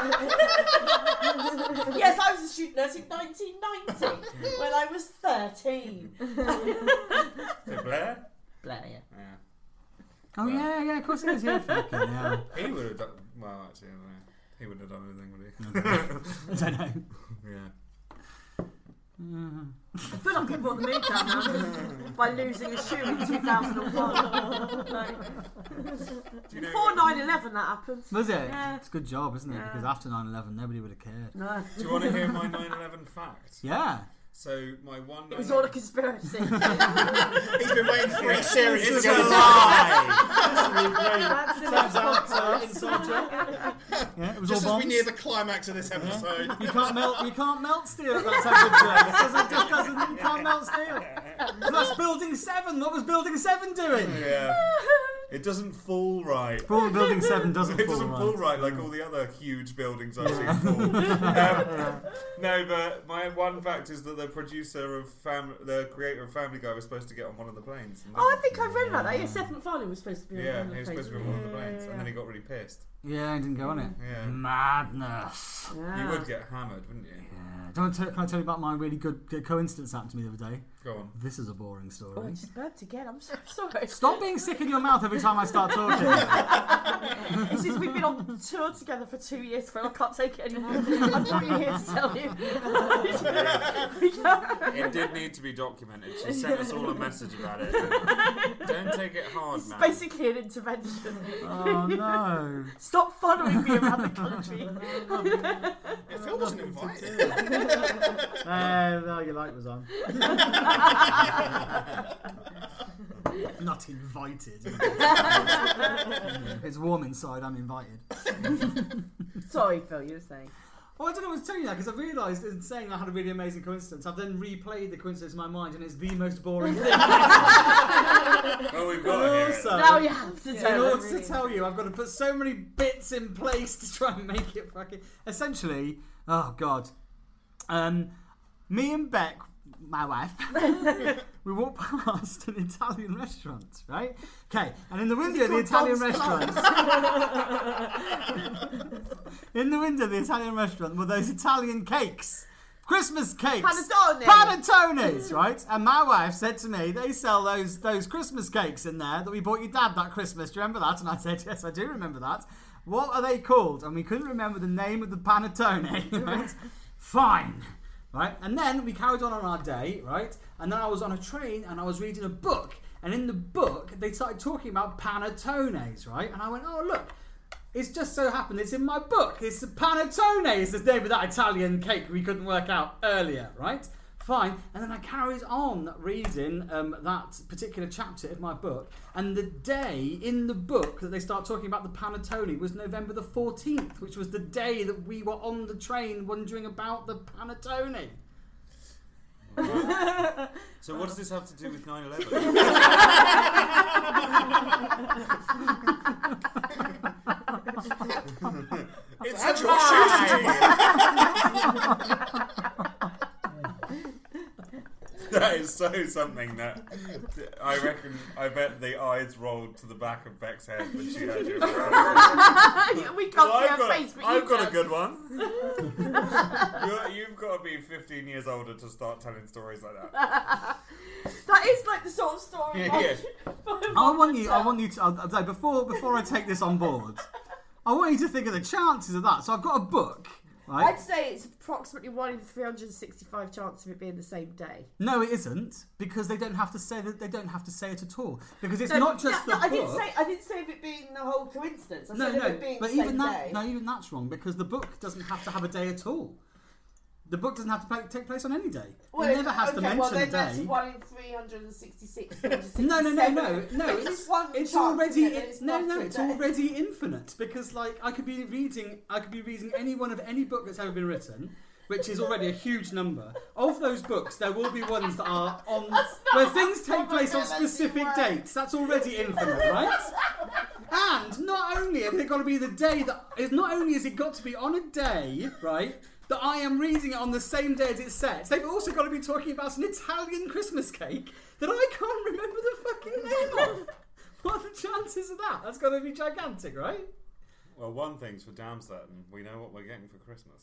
Yes, I was a student nurse in nineteen ninety when I was thirteen.
So Blair?
Blair, yeah.
Yeah.
Oh yeah, yeah, of course it is. Yeah, fucking yeah.
He would have done, well actually, I don't know. He wouldn't have done anything, would he?
I don't know.
Yeah.
I feel like I've brought the mood down now by losing a shoe in two thousand one. Like,
Do you know,
before nine eleven that happened.
Was it?
Yeah.
It's a good job, isn't it?
Yeah.
Because after nine eleven, nobody would have cared.
No.
do you want to hear my nine eleven fact?
Yeah.
So my one.
It was all a conspiracy.
He's been waiting for a series
It's
to
a
go
lie.
Turns out, uh, inside joke. Yeah, it was
Just
all
as we
bombs.
near the climax of this episode.
You can't melt. You can't melt steel at that temperature. It doesn't, it doesn't. You can't melt steel. And that's Building Seven. What was Building Seven doing?
Yeah. It doesn't fall right.
Well, Building Seven doesn't
It
fall
doesn't
right.
fall right like all the other huge buildings I've seen fall. Um, no, but my one fact is that the producer of Fam- the creator of Family Guy was supposed to get on one of the planes. and
Oh, I
didn't.
think I've read about that. Yeah, Seth MacFarlane was supposed to be on
Yeah,
one of
he was
the
supposed to be on one of the planes, and then he got really pissed.
Yeah, I didn't go on it.
Yeah.
Madness.
Yeah.
You would get hammered, wouldn't you?
Yeah. Don't tell, can I tell you about my really good, good coincidence that happened to me the other day?
Go on.
This is a boring
Oh,
story.
I just burped again. I'm so sorry.
Stop being sick in your mouth every time I start talking.
It's just we've been on tour together for two years, Phil. I can't take it anymore. I brought you here to tell you.
It did need to be documented. She sent us all a message about it. Don't take it hard,
It's
man.
basically an intervention.
Oh no.
Stop following me around the country.
If Phil wasn't invited.
Uh, well, your light was on. Not invited. It's warm inside, I'm invited.
Sorry, Phil, you were saying.
Well, I don't know what to tell you now, because I've realised in saying I had a really amazing coincidence, I've then replayed the coincidence in my mind, and it's the most boring thing.
Oh, we've got it here.
Also,
Now you have to
in
tell
order
us.
to tell you, I've got to put so many bits in place to try and make it fucking... Essentially, oh, God. Um, me and Beck, my wife, we walked past an Italian restaurant, right? Okay, and in the window of the Italian restaurant... in the window of the Italian restaurant were those Italian cakes. Christmas cakes.
Panettone.
Panettones, right? And my wife said to me, they sell those those Christmas cakes in there that we bought your dad that Christmas. Do you remember that? And I said, yes, I do remember that. What are they called? And we couldn't remember the name of the panettone, right? Fine. Right? And then we carried on on our day, right? And then I was on a train and I was reading a book. And in the book, they started talking about panettones, right? And I went, oh, look. It's just so happened it's in my book. It's panettone is the name of that Italian cake we couldn't work out earlier, right? Fine. And then I carried on reading um, that particular chapter in my book, and the day in the book that they start talking about the panettone was November the fourteenth, which was the day that we were on the train wondering about the panettone.
So what does this have to do with nine eleven?
It's a lie!
That is so something that I reckon, I bet the eyes rolled to the back of Beck's head when she heard you.
We can't
Well,
see
I've
her
got,
face, but
I've
you
got a
can.
good one. You're, you've got to be fifteen years older to start telling stories like that.
That is like the sort of story.
Yeah,
my-
yeah.
my
I
mum
want
would
you. I
tell.
want you to. I'll, I'll say before before I take this on board, I want you to think of the chances of that. So I've got a book, right?
I'd say it's approximately one in three hundred sixty-five chance of it being the same day.
No, it isn't, because they don't have to say that. They don't have to say it at all, because it's
No,
not just
no,
the
no, I
book.
didn't say. I didn't say of it being the whole coincidence. I
no,
said of
no,
it being
but
the same
even that,
day.
no, even that's wrong, because the book doesn't have to have a day at all. The book doesn't have to play, take place on any day.
Well,
it never has
okay,
to mention
well, then
a
that's
day.
one in three hundred sixty-six.
No, no, no, no, no.
It's
It's,
one
it's
chance,
already
isn't it?
it's,
It's
no,
not
no.
true,
It's
that-
already infinite, because like I could be reading, I could be reading any one of any book that's ever been written, which is already a huge number. Of those books, there will be ones that are on where things take place on specific dates. That's already infinite, right? And not only have they got to be the day that is not only has it got to be on a day, right? That I am reading it on the same day as it sets. They've also got to be talking about an Italian Christmas cake that I can't remember the fucking name of. What are the chances of that? That's got to be gigantic, right?
Well, one thing's for damn certain, we know what we're getting for Christmas.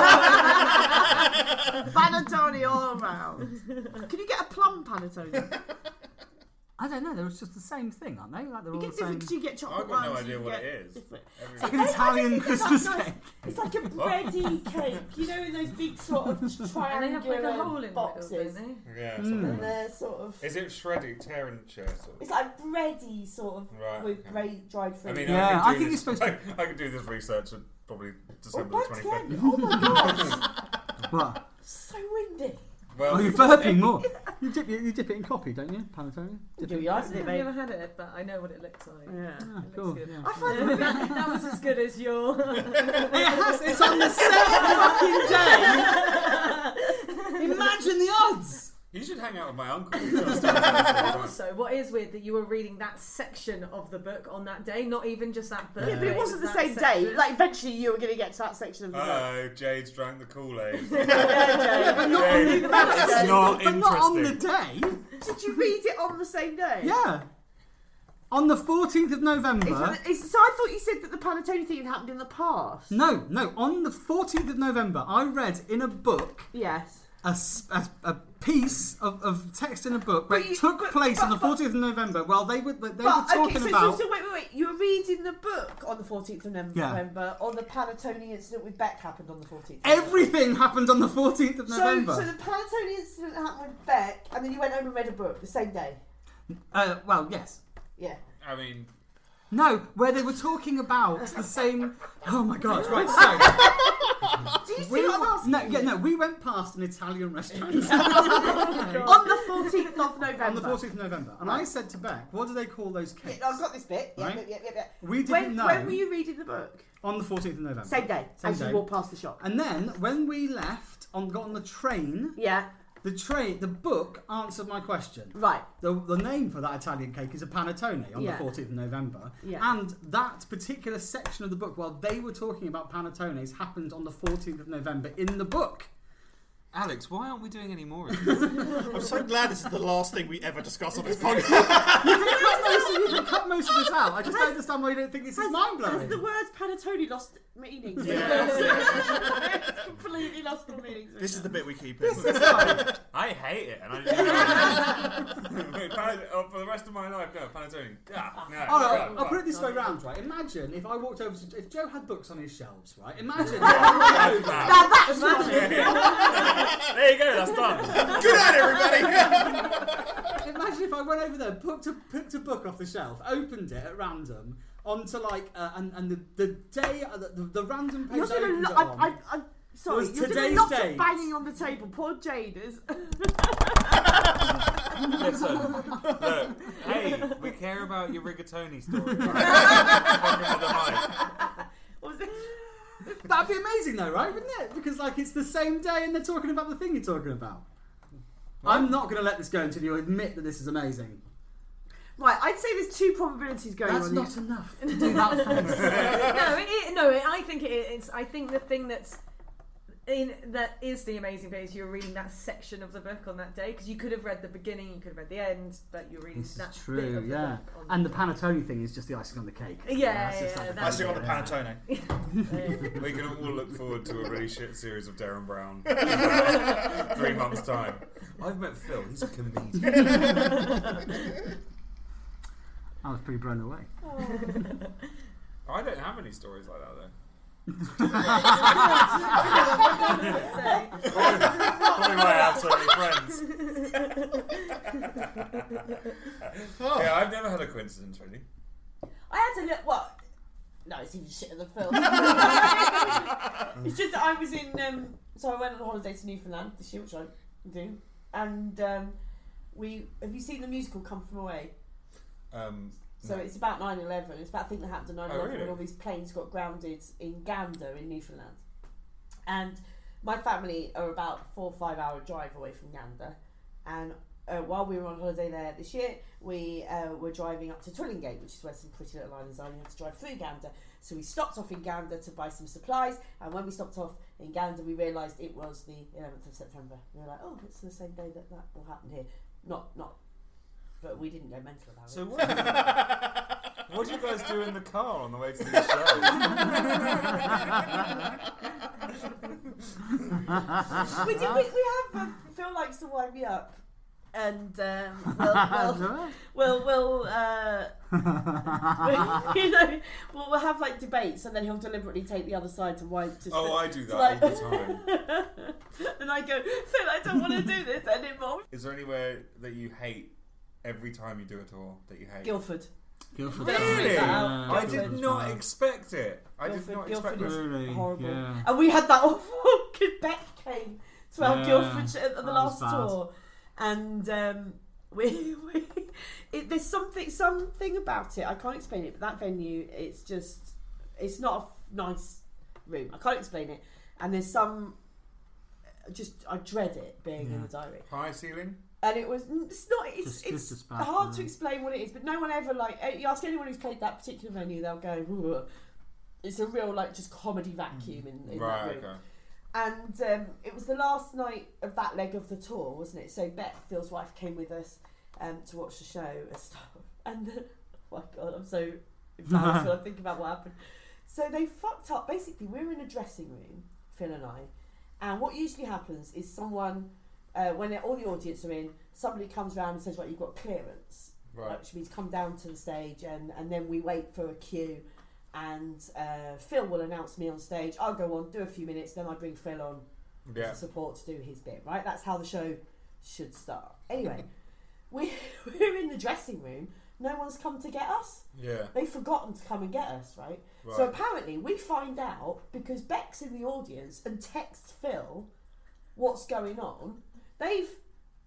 Panettone all around. Can you get a plum panettone?
I don't know. They're just the same thing, aren't they? Like they're
You
all
get
the same.
different because you get chocolate
I've got no
ones,
idea
you
what
get
it is.
different.
Every-
It's like an Italian
I think it's
Christmas
nice.
cake.
It's like a bready cake, you know, in those big sort of
And they
triangular
have like a hole in the
boxes.
middle, don't they?
Yeah,
Mm.
something
And
like that.
they're sort of.
Is it shredded, tearing shit? Or?
It's like bready, sort of,
Right,
with
okay.
dry, dried
I
fruit.
mean,
Yeah,
I, can
I
do
think
this,
you're supposed to-
I, I could do this research at probably
oh,
December
once
the
again,
twenty-fifth.
oh my god,
What?
so windy.
Well,
Oh, you're burping more. You dip, you, you dip it in coffee, don't you? Panettone? Dip
Do
it-
you like
I've
it,
never
mate?
had it, but I know what it looks like.
Yeah.
It looks
cool,
good.
yeah.
I find it a bit.
That was as good as your.
It has. It's on the same fucking day. Imagine the odds.
you should hang out with my uncle. He tells stories like this all the time.
Also, what is weird that you were reading that section of the book on that day, not even just that book.
Yeah, but it
was
wasn't the
that
same
section.
day. Like eventually, you were going to get to that section of the book.
Oh, Jade's drank the Kool-Aid.
Yeah, Jay.
But not on
Jade,
the,
it's not
but not on the
interesting.
day.
Did you read it on the same day?
Yeah. On the fourteenth of
It's,
November.
it's, so I thought you said that the panettone thing had happened in the past.
No, no. On the fourteenth of November, I read in a book
Yes.
a, s- a- a piece of, of text in a book where
But
it
you-
took
but-
place on
but-
the fourteenth of November. Well, they were they were
But
talking
okay, so,
about.
so, so wait, wait, wait. You were reading the book on the fourteenth of
Yeah.
November. On the panettone incident with Beck happened on the fourteenth.
Everything happened on the fourteenth of
So,
November.
so the panettone incident happened with Beck, and then you went home and read a book the same day.
uh, well, yes.
Yeah.
I mean,
No, where they were talking about the same. Oh my god! Right, so
Do you see
we,
what I'm asking?
no, yeah, no, we went past an Italian restaurant
On the fourteenth of November.
On the fourteenth of November. And I said to Beck, what do they call those cakes?
Yeah, I've got this bit. Yeah,
Right.
yeah, yeah, yeah.
We didn't
when,
know.
When were you reading the book?
On the fourteenth of November.
Same day,
Same
as
day.
you walked past the shop.
And then, when we left, on got on the train,
Yeah,
the train, the book answered my question.
right.
The, the name for that Italian cake is a panettone on
Yeah.
the fourteenth of November.
Yeah.
And that particular section of the book, while they were talking about panettones, happened on the fourteenth of November in the book.
Alex, why aren't we doing any more of this?
I'm so glad this is the last thing we ever discuss on this podcast.
You can cut most of, you can cut most of this out. I just don't understand why you don't think this is mind
Has
blowing.
the words panettone lost meaning?
Yeah.
Completely lost all meaning.
This is the bit we keep in.
I hate it, and I just Wait, pan- oh, for the rest of my life, no, panettone. Ah, no,
All right,
no,
I'll
no.
put it this way round, right? Imagine if I walked over to... If Joe had books on his shelves, right? Imagine...
That's bad.
Now that's funny.
There you go, that's done.
Good at everybody!
Imagine if I went over there, picked a, picked a book off the shelf, opened it at random, onto like... Uh, and and the, the day... Uh, the, the random page
You're
I
doing a
opened
lot.
it
I,
on...
I, I, sorry,
was
you're doing
today's
lots
date.
of banging on the table. Poor Jade is.
Listen, look, hey, we care about your rigatoni story. Right?
What was it?
That'd be amazing though, right? Wouldn't it? Because like it's the same day and they're talking about the thing you're talking about. I'm not going to let this go until you admit that this is amazing.
Right, I'd say there's two probabilities going
That's
on.
not
here.
enough to do that face.
no, it, it, no, it, I think it is. I think the thing that's in that is the amazing bit is you're reading that section of the book on that day because you could have read the beginning, you could have read the end, but you're reading
This
that
is
bit
true,
of the
yeah.
book on
And the panettone thing is just the icing on the cake.
Yeah,
that's just
yeah,
like the
that's-
Icing on the panettone.
We can all look forward to a really shit series of Darren Brown. Three months' time. I've met Phil, he's a comedian.
I was pretty blown away.
I don't have any stories like that though.
Say.
Probably why I have so many friends. Yeah, I've never had a coincidence really.
I had to look. What? No, it's even shit in the film. It's just that I was in. Um, so I went on holiday to Newfoundland this year, which I do, and um, we. Have you seen the musical Come From Away?
Um,
So
no.
it's about nine eleven. It's about a thing that happened on nine
Oh,
eleven
really?
when all these planes got grounded in Gander in Newfoundland. And my family are about four or five hour drive away from Gander. And uh, while we were on holiday there this year, we uh, were driving up to Twillingate, which is where some pretty little islands are. You have to drive through Gander. So we stopped off in Gander to buy some supplies. And when we stopped off in Gander, we realised it was the eleventh of September. We were like, oh, it's the same day that that will happen here. Not, not. But we didn't go mental about
So
it.
what? Did you, what did you guys do in the car on the way to the show?
we, do, we, we have um, Phil likes to wind me up, and um, we'll we'll we'll, we'll uh, we, you know we'll, we'll have like debates, and then he'll deliberately take the other side to wind. Just
Oh,
to,
I do that
to, like,
all the time.
And I go, Phil, I don't want to do this anymore.
Is there anywhere that you hate every time you do a tour that you hate?
Guildford.
Guildford.
Really?
Yeah.
I
Guildford.
did not expect it. I did
Guildford-
not
Guildford
expect
is
it.
Really?
horrible.
Yeah.
And we had that awful because Beck came to our
Yeah,
Guildford sh- at the
that
last
was bad.
tour, and um, we, we it, there's something something about it. I can't explain it, but that venue, it's just it's not a nice room. I can't explain it, and there's some just I dread it being in
Yeah.
the diary.
High ceiling?
And it was it's not it's
Just-
it's
just as bad,
hard to
yeah.
explain what it is, but no one ever like you ask anyone who's played that particular venue, they'll go, "Ooh." It's a real like just comedy vacuum in, in
Right,
that room.
okay.
And um, it was the last night of that leg of the tour, wasn't it? So Beth, Phil's wife, came with us um, to watch the show and stuff. And oh my god, I'm so embarrassed when I think about what happened. So they fucked up. Basically, we were in a dressing room, Phil and I, and what usually happens is someone, uh, when all the audience are in, somebody comes around and says, "Right, you've got clearance,"
Right.
which means come down to the stage, and, and then we wait for a cue. And uh, Phil will announce me on stage. I'll go on, do a few minutes, then I bring Phil on
Yeah.
to support to do his bit. Right, that's how the show should start. Anyway, we we're in the dressing room. No one's come to get us.
Yeah.
They've forgotten to come and get us. Right.
Right.
So apparently we find out because Beck's in the audience and texts Phil what's going on. They've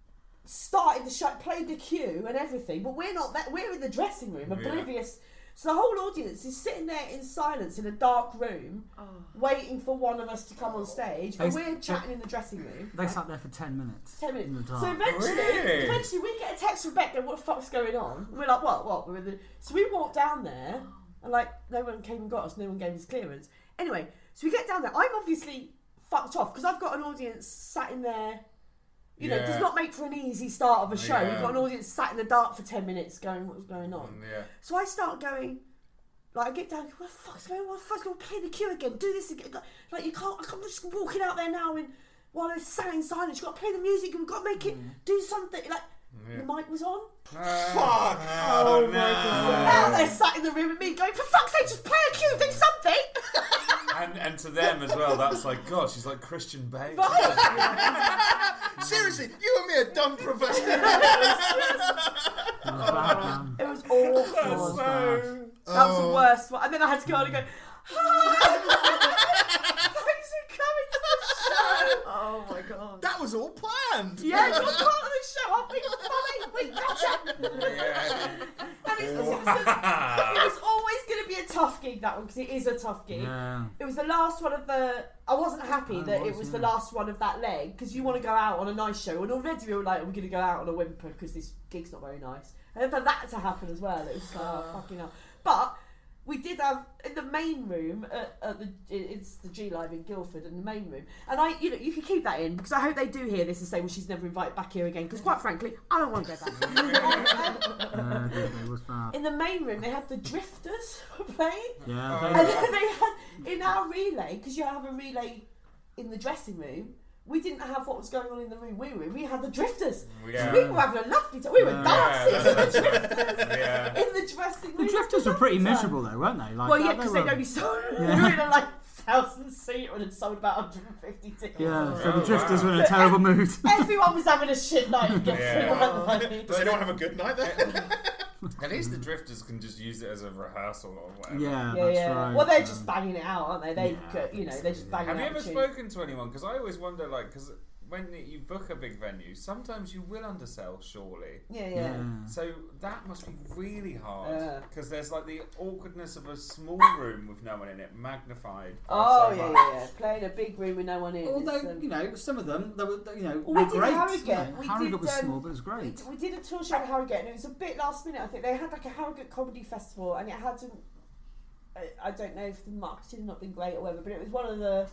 started the show, played the cue and everything, but we're not that. We're in the dressing room, oblivious. Yeah. So the whole audience is sitting there in silence in a dark room, oh. waiting for one of us to come on stage, they, and we're chatting they, in the dressing room.
They right? sat there for ten minutes.
Ten minutes. So eventually, really? eventually we get a text from Beck. What the fuck's going on? And we're like, what? What? We're in the... So we walked down there, and like no one came and got us. No one gave us clearance. Anyway, so we get down there. I'm obviously fucked off because I've got an audience sat in there. You know, yeah. it does not make for an easy start of a show. Yeah. You've got an audience sat in the dark for ten minutes going, what was going on?
Yeah.
So I start going, like, I get down, what the fuck's going on? What the fuck's going on? Play the cue again, do this again. Like, you can't, I can't just walking out there now and while they're sat in silence. You've got to play the music, you've got to make it, mm. do something. Like, yeah. the mic was on.
Uh, Fuck!
Oh, oh my God. Now they're sat in the room with me going, for fuck's sake, just play a cue, do something!
And, and to them as well, that's like, God, she's like Christian Bale.
Seriously, you and me are dumb professionals.
It was awful. That was, so... that was the worst one. And then I had to go on and go, thanks for coming to the show. Oh my God.
That was all planned.
Yeah, it's all part of the show. I'll be funny. We gotcha. Yeah. And it was, it, was a, it was always going to be a tough gig, that one, because it is a tough gig.
Yeah.
It was the last one of the... I wasn't happy I that was, it was yeah. the last one of that leg, because you want to go out on a nice show, and already we were like, we're going to go out on a whimper, because this gig's not very nice. And then for that to happen as well, it was like, oh, fucking hell. But... we did have in the main room at, at the it's the G Live in Guildford in the main room, and I you know you can keep that in because I hope they do hear this and say, well, she's never invited back here again, because quite frankly I don't want to go back.
uh, it was bad.
In the main room they had the Drifters playing,
yeah,
oh. and then they had in our relay, because you have a relay in the dressing room. We didn't have what was going on in the room we were in. We had the Drifters. Yeah. So we were having a lovely time. We were yeah. dancing yeah. to the Drifters yeah. in the dressing room.
The Drifters were pretty miserable though, weren't they? Like,
well, yeah, because they were... only sold. Yeah. We were in a like thousand seater and had sold about one hundred fifty tickets.
Yeah, so the Drifters oh, wow. were in a terrible mood.
Everyone was having a shit night.
Yeah. Does anyone have a good night then?
At least the Drifters can just use it as a rehearsal or whatever.
Yeah,
yeah,
that's
yeah.
right.
Well, they're just banging it out, aren't they? They, yeah, you know, they're just banging
have
it out.
Have you ever spoken to anyone? Because I always wonder, like, because when you book a big venue, sometimes you will undersell, surely.
Yeah, yeah.
yeah.
So that must be really hard because uh, there's like the awkwardness of a small room with no one in it, magnified.
Oh
so
yeah,
much.
yeah, yeah. Playing a big room with no one in.
Although
um,
you know, some of them, they were, you know,
well,
were
we
great.
Did Harrogate. We
Harrogate
did,
was
um,
small, but it was great.
We, we did a tour show at Harrogate, and it was a bit last minute. I think they had like a Harrogate comedy festival, and it hadn't. I, I don't know if the marketing had not been great or whatever, but it was one of the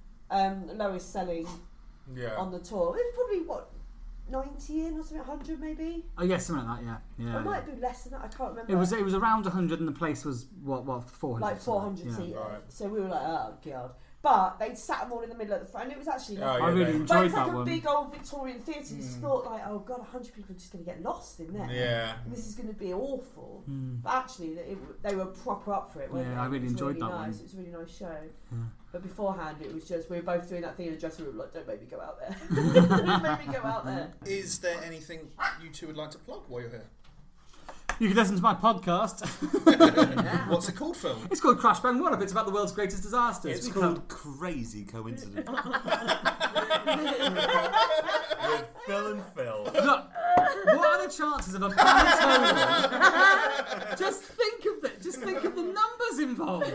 um, lowest selling.
Yeah.
On the tour, it was probably what ninety in or something, hundred maybe.
Oh yeah, something like that. Yeah, yeah.
It
yeah.
might be less than that. I can't remember.
It was it was around a hundred, and the place was what what four hundred.
Like four hundred
yeah.
seater.
Right.
So we were like, oh god. But they sat them all in the middle of the front, and it was actually.
Oh,
Like,
yeah,
I really
they,
enjoyed
but it's like
that
a
one.
big old Victorian theatre. You
Mm.
thought like, oh god, a hundred people are just going to get lost in there.
Yeah.
And this is going to be awful.
Mm.
But actually, it, it, they were proper up for it. Weren't
Yeah,
they?
I really
it was
enjoyed
really
that
nice.
one.
It was a really nice show.
Yeah.
But beforehand, it was just we were both doing that thing in the dressing room. Like, don't make me go out there. Don't make me go out there.
Is there anything you two would like to plug while you're here?
You can listen to my podcast.
Yeah.
What's it called, Phil?
It's called Crash Bang Wallop. It's about the world's greatest disasters.
It's
We
called
can't-
Crazy Coincidence. With Phil and Phil.
Look, what are the chances of a Panatone? Just think of it. Just think of the numbers involved.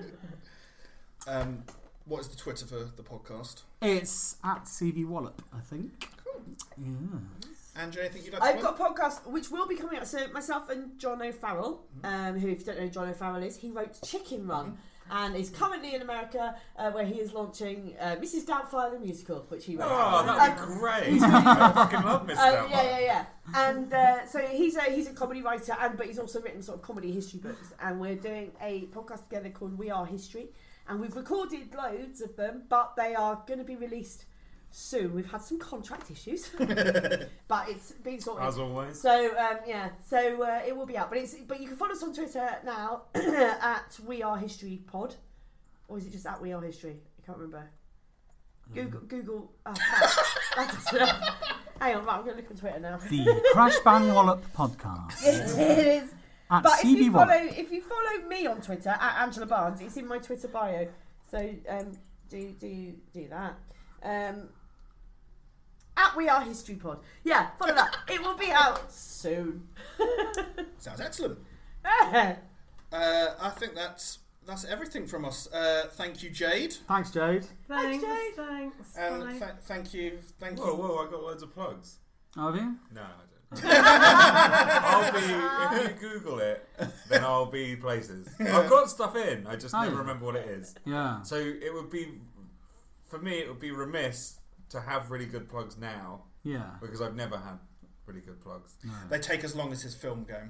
Um, what is the Twitter for the podcast?
It's at C V Wallop, I think.
Cool.
Yeah.
Andrew, anything you'd like to
I've
plug?
got a podcast which will be coming out. So myself and John O'Farrell, um, who if you don't know who John O'Farrell is, he wrote Chicken Run and is currently in America uh, where he is launching uh, Missus Doubtfire the musical, which he wrote.
Oh, that'd be
Um,
great!
he's really
I fucking love Miss
Uh,
Doubtfire.
yeah, yeah, yeah. And uh, so he's a he's a comedy writer, and but he's also written sort of comedy history books. And we're doing a podcast together called We Are History, and we've recorded loads of them, but they are going to be released soon. We've had some contract issues, but it's been sorted.
As always.
So um, yeah, so uh, it will be out. But it's but you can follow us on Twitter now at We Are History Pod, or is it just at We Are History? I can't remember. Google Google. Oh, that doesn't help. Hang on, right, I'm going to look on Twitter now.
The Crash Bang Wallop podcast.
it is.
At
But if
C V
you follow
Wallop.
if you follow me on Twitter at Angela Barnes, it's in my Twitter bio. So um, do do do that. Um, At We Are History Pod. Yeah, follow that. It will be out soon.
Sounds excellent.
Yeah.
Uh, I think that's that's everything from us. Uh, thank you, Jade.
Thanks, Jade.
Thanks,
Jade.
thanks.
And
Bye.
th- thank you, thank
Whoa,
you.
whoa! I got loads of plugs.
Have you?
No, I don't. I'll be if you Google it, then I'll be places. I've got stuff in. I just
Oh,
never
yeah.
remember what it is.
Yeah.
So it would be, for me, it would be remiss to have really good plugs now
Yeah.
because I've never had really good plugs.
They take as long as his film game.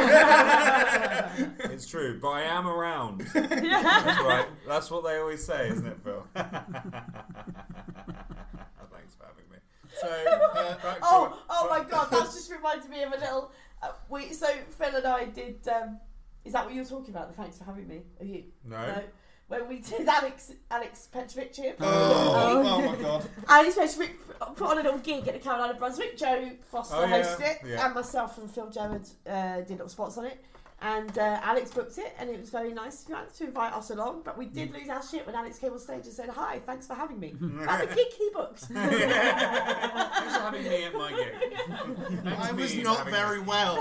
It's true, but I am around. That's right. That's what they always say, isn't it, Phil? Thanks for having me. So, uh, back to
Oh, oh my God! That's just reminded me of a little. Uh, we so Phil and I did. Um, is that what you were talking about? The thanks for having me. Are you?
No.
When we did Alex Alex Petrovic here.
Oh, oh my God.
Alex Petrovic put on a little gig at the Carolina Brunswick. Joe Foster
Oh, yeah,
hosted it,
yeah.
and myself and Phil Jones uh, did little spots on it. And uh, Alex booked it, and it was very nice to, to invite us along. But we did lose our shit when Alex came on stage and said, "Hi, thanks for having me." At the gig he booked.
Thanks for having me at my gig. Thanks
I was
me for
not
having
very
me.
well.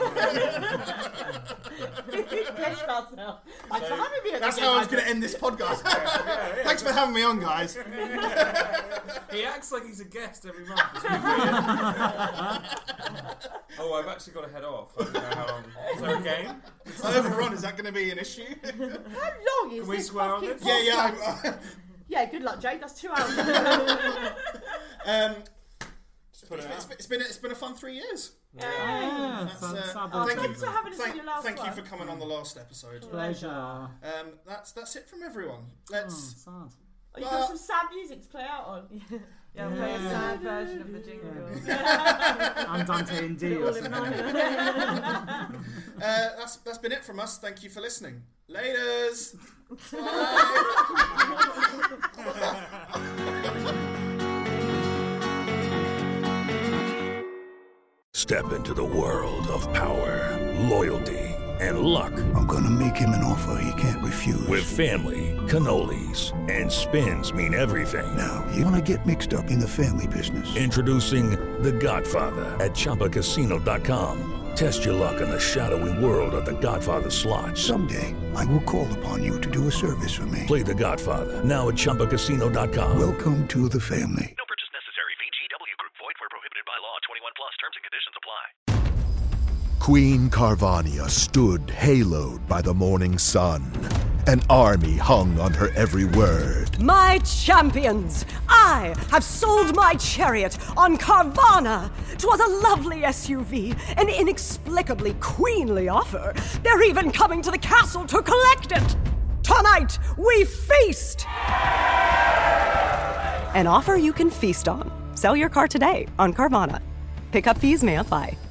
Thanks for having me. At
That's
the
how I
gig
was going to end this podcast.
Yeah, yeah.
Thanks for having me on, guys.
He acts like he's a guest every month. It's really weird. Oh, I've actually got to head off. I don't know how long. Is there a game?
Overrun, is that going to be an issue?
How long is
Can we
this
swear on
fucking
this?
yeah, yeah.
podcast? Yeah, good luck, Jade. That's two hours.
um,
Put
it's,
it
it's,
out.
been, it's been it's been a fun three years.
Yeah.
That's,
sad-
uh,
sad
Oh,
that
thank
it's
thanks
over.
for having us
Thank,
in your last
thank you
one.
for coming on the last episode.
Pleasure.
Um, that's that's it from everyone.
Oh,
Let's.
sad.
Oh, you got some sad music to play out on.
Yeah, I'll play a sad version of the jingle.
And Dante and D or
All in
something.
Uh, that's that's been it from us. Thank you for listening. Laters.
Step into the world of power, loyalty, and luck.
I'm gonna make him an offer he can't refuse.
With family, cannolis, and spins mean everything.
Now, you wanna get mixed up in the family business.
Introducing The Godfather at Chumba Casino dot com. Test your luck in the shadowy world of The Godfather slot.
Someday, I will call upon you to do a service for me.
Play The Godfather now at Chumba Casino dot com.
Welcome to the family.
No purchase necessary. V G W Group. Void where prohibited by law. twenty-one plus. Terms and conditions apply.
Queen Carvania stood haloed by the morning sun. An army hung on her every word.
My champions, I have sold my chariot on Carvana. 'Twas a lovely S U V, an inexplicably queenly offer. They're even coming to the castle to collect it. Tonight, we feast. An offer you can feast on. Sell your car today on Carvana. Pickup fees may apply.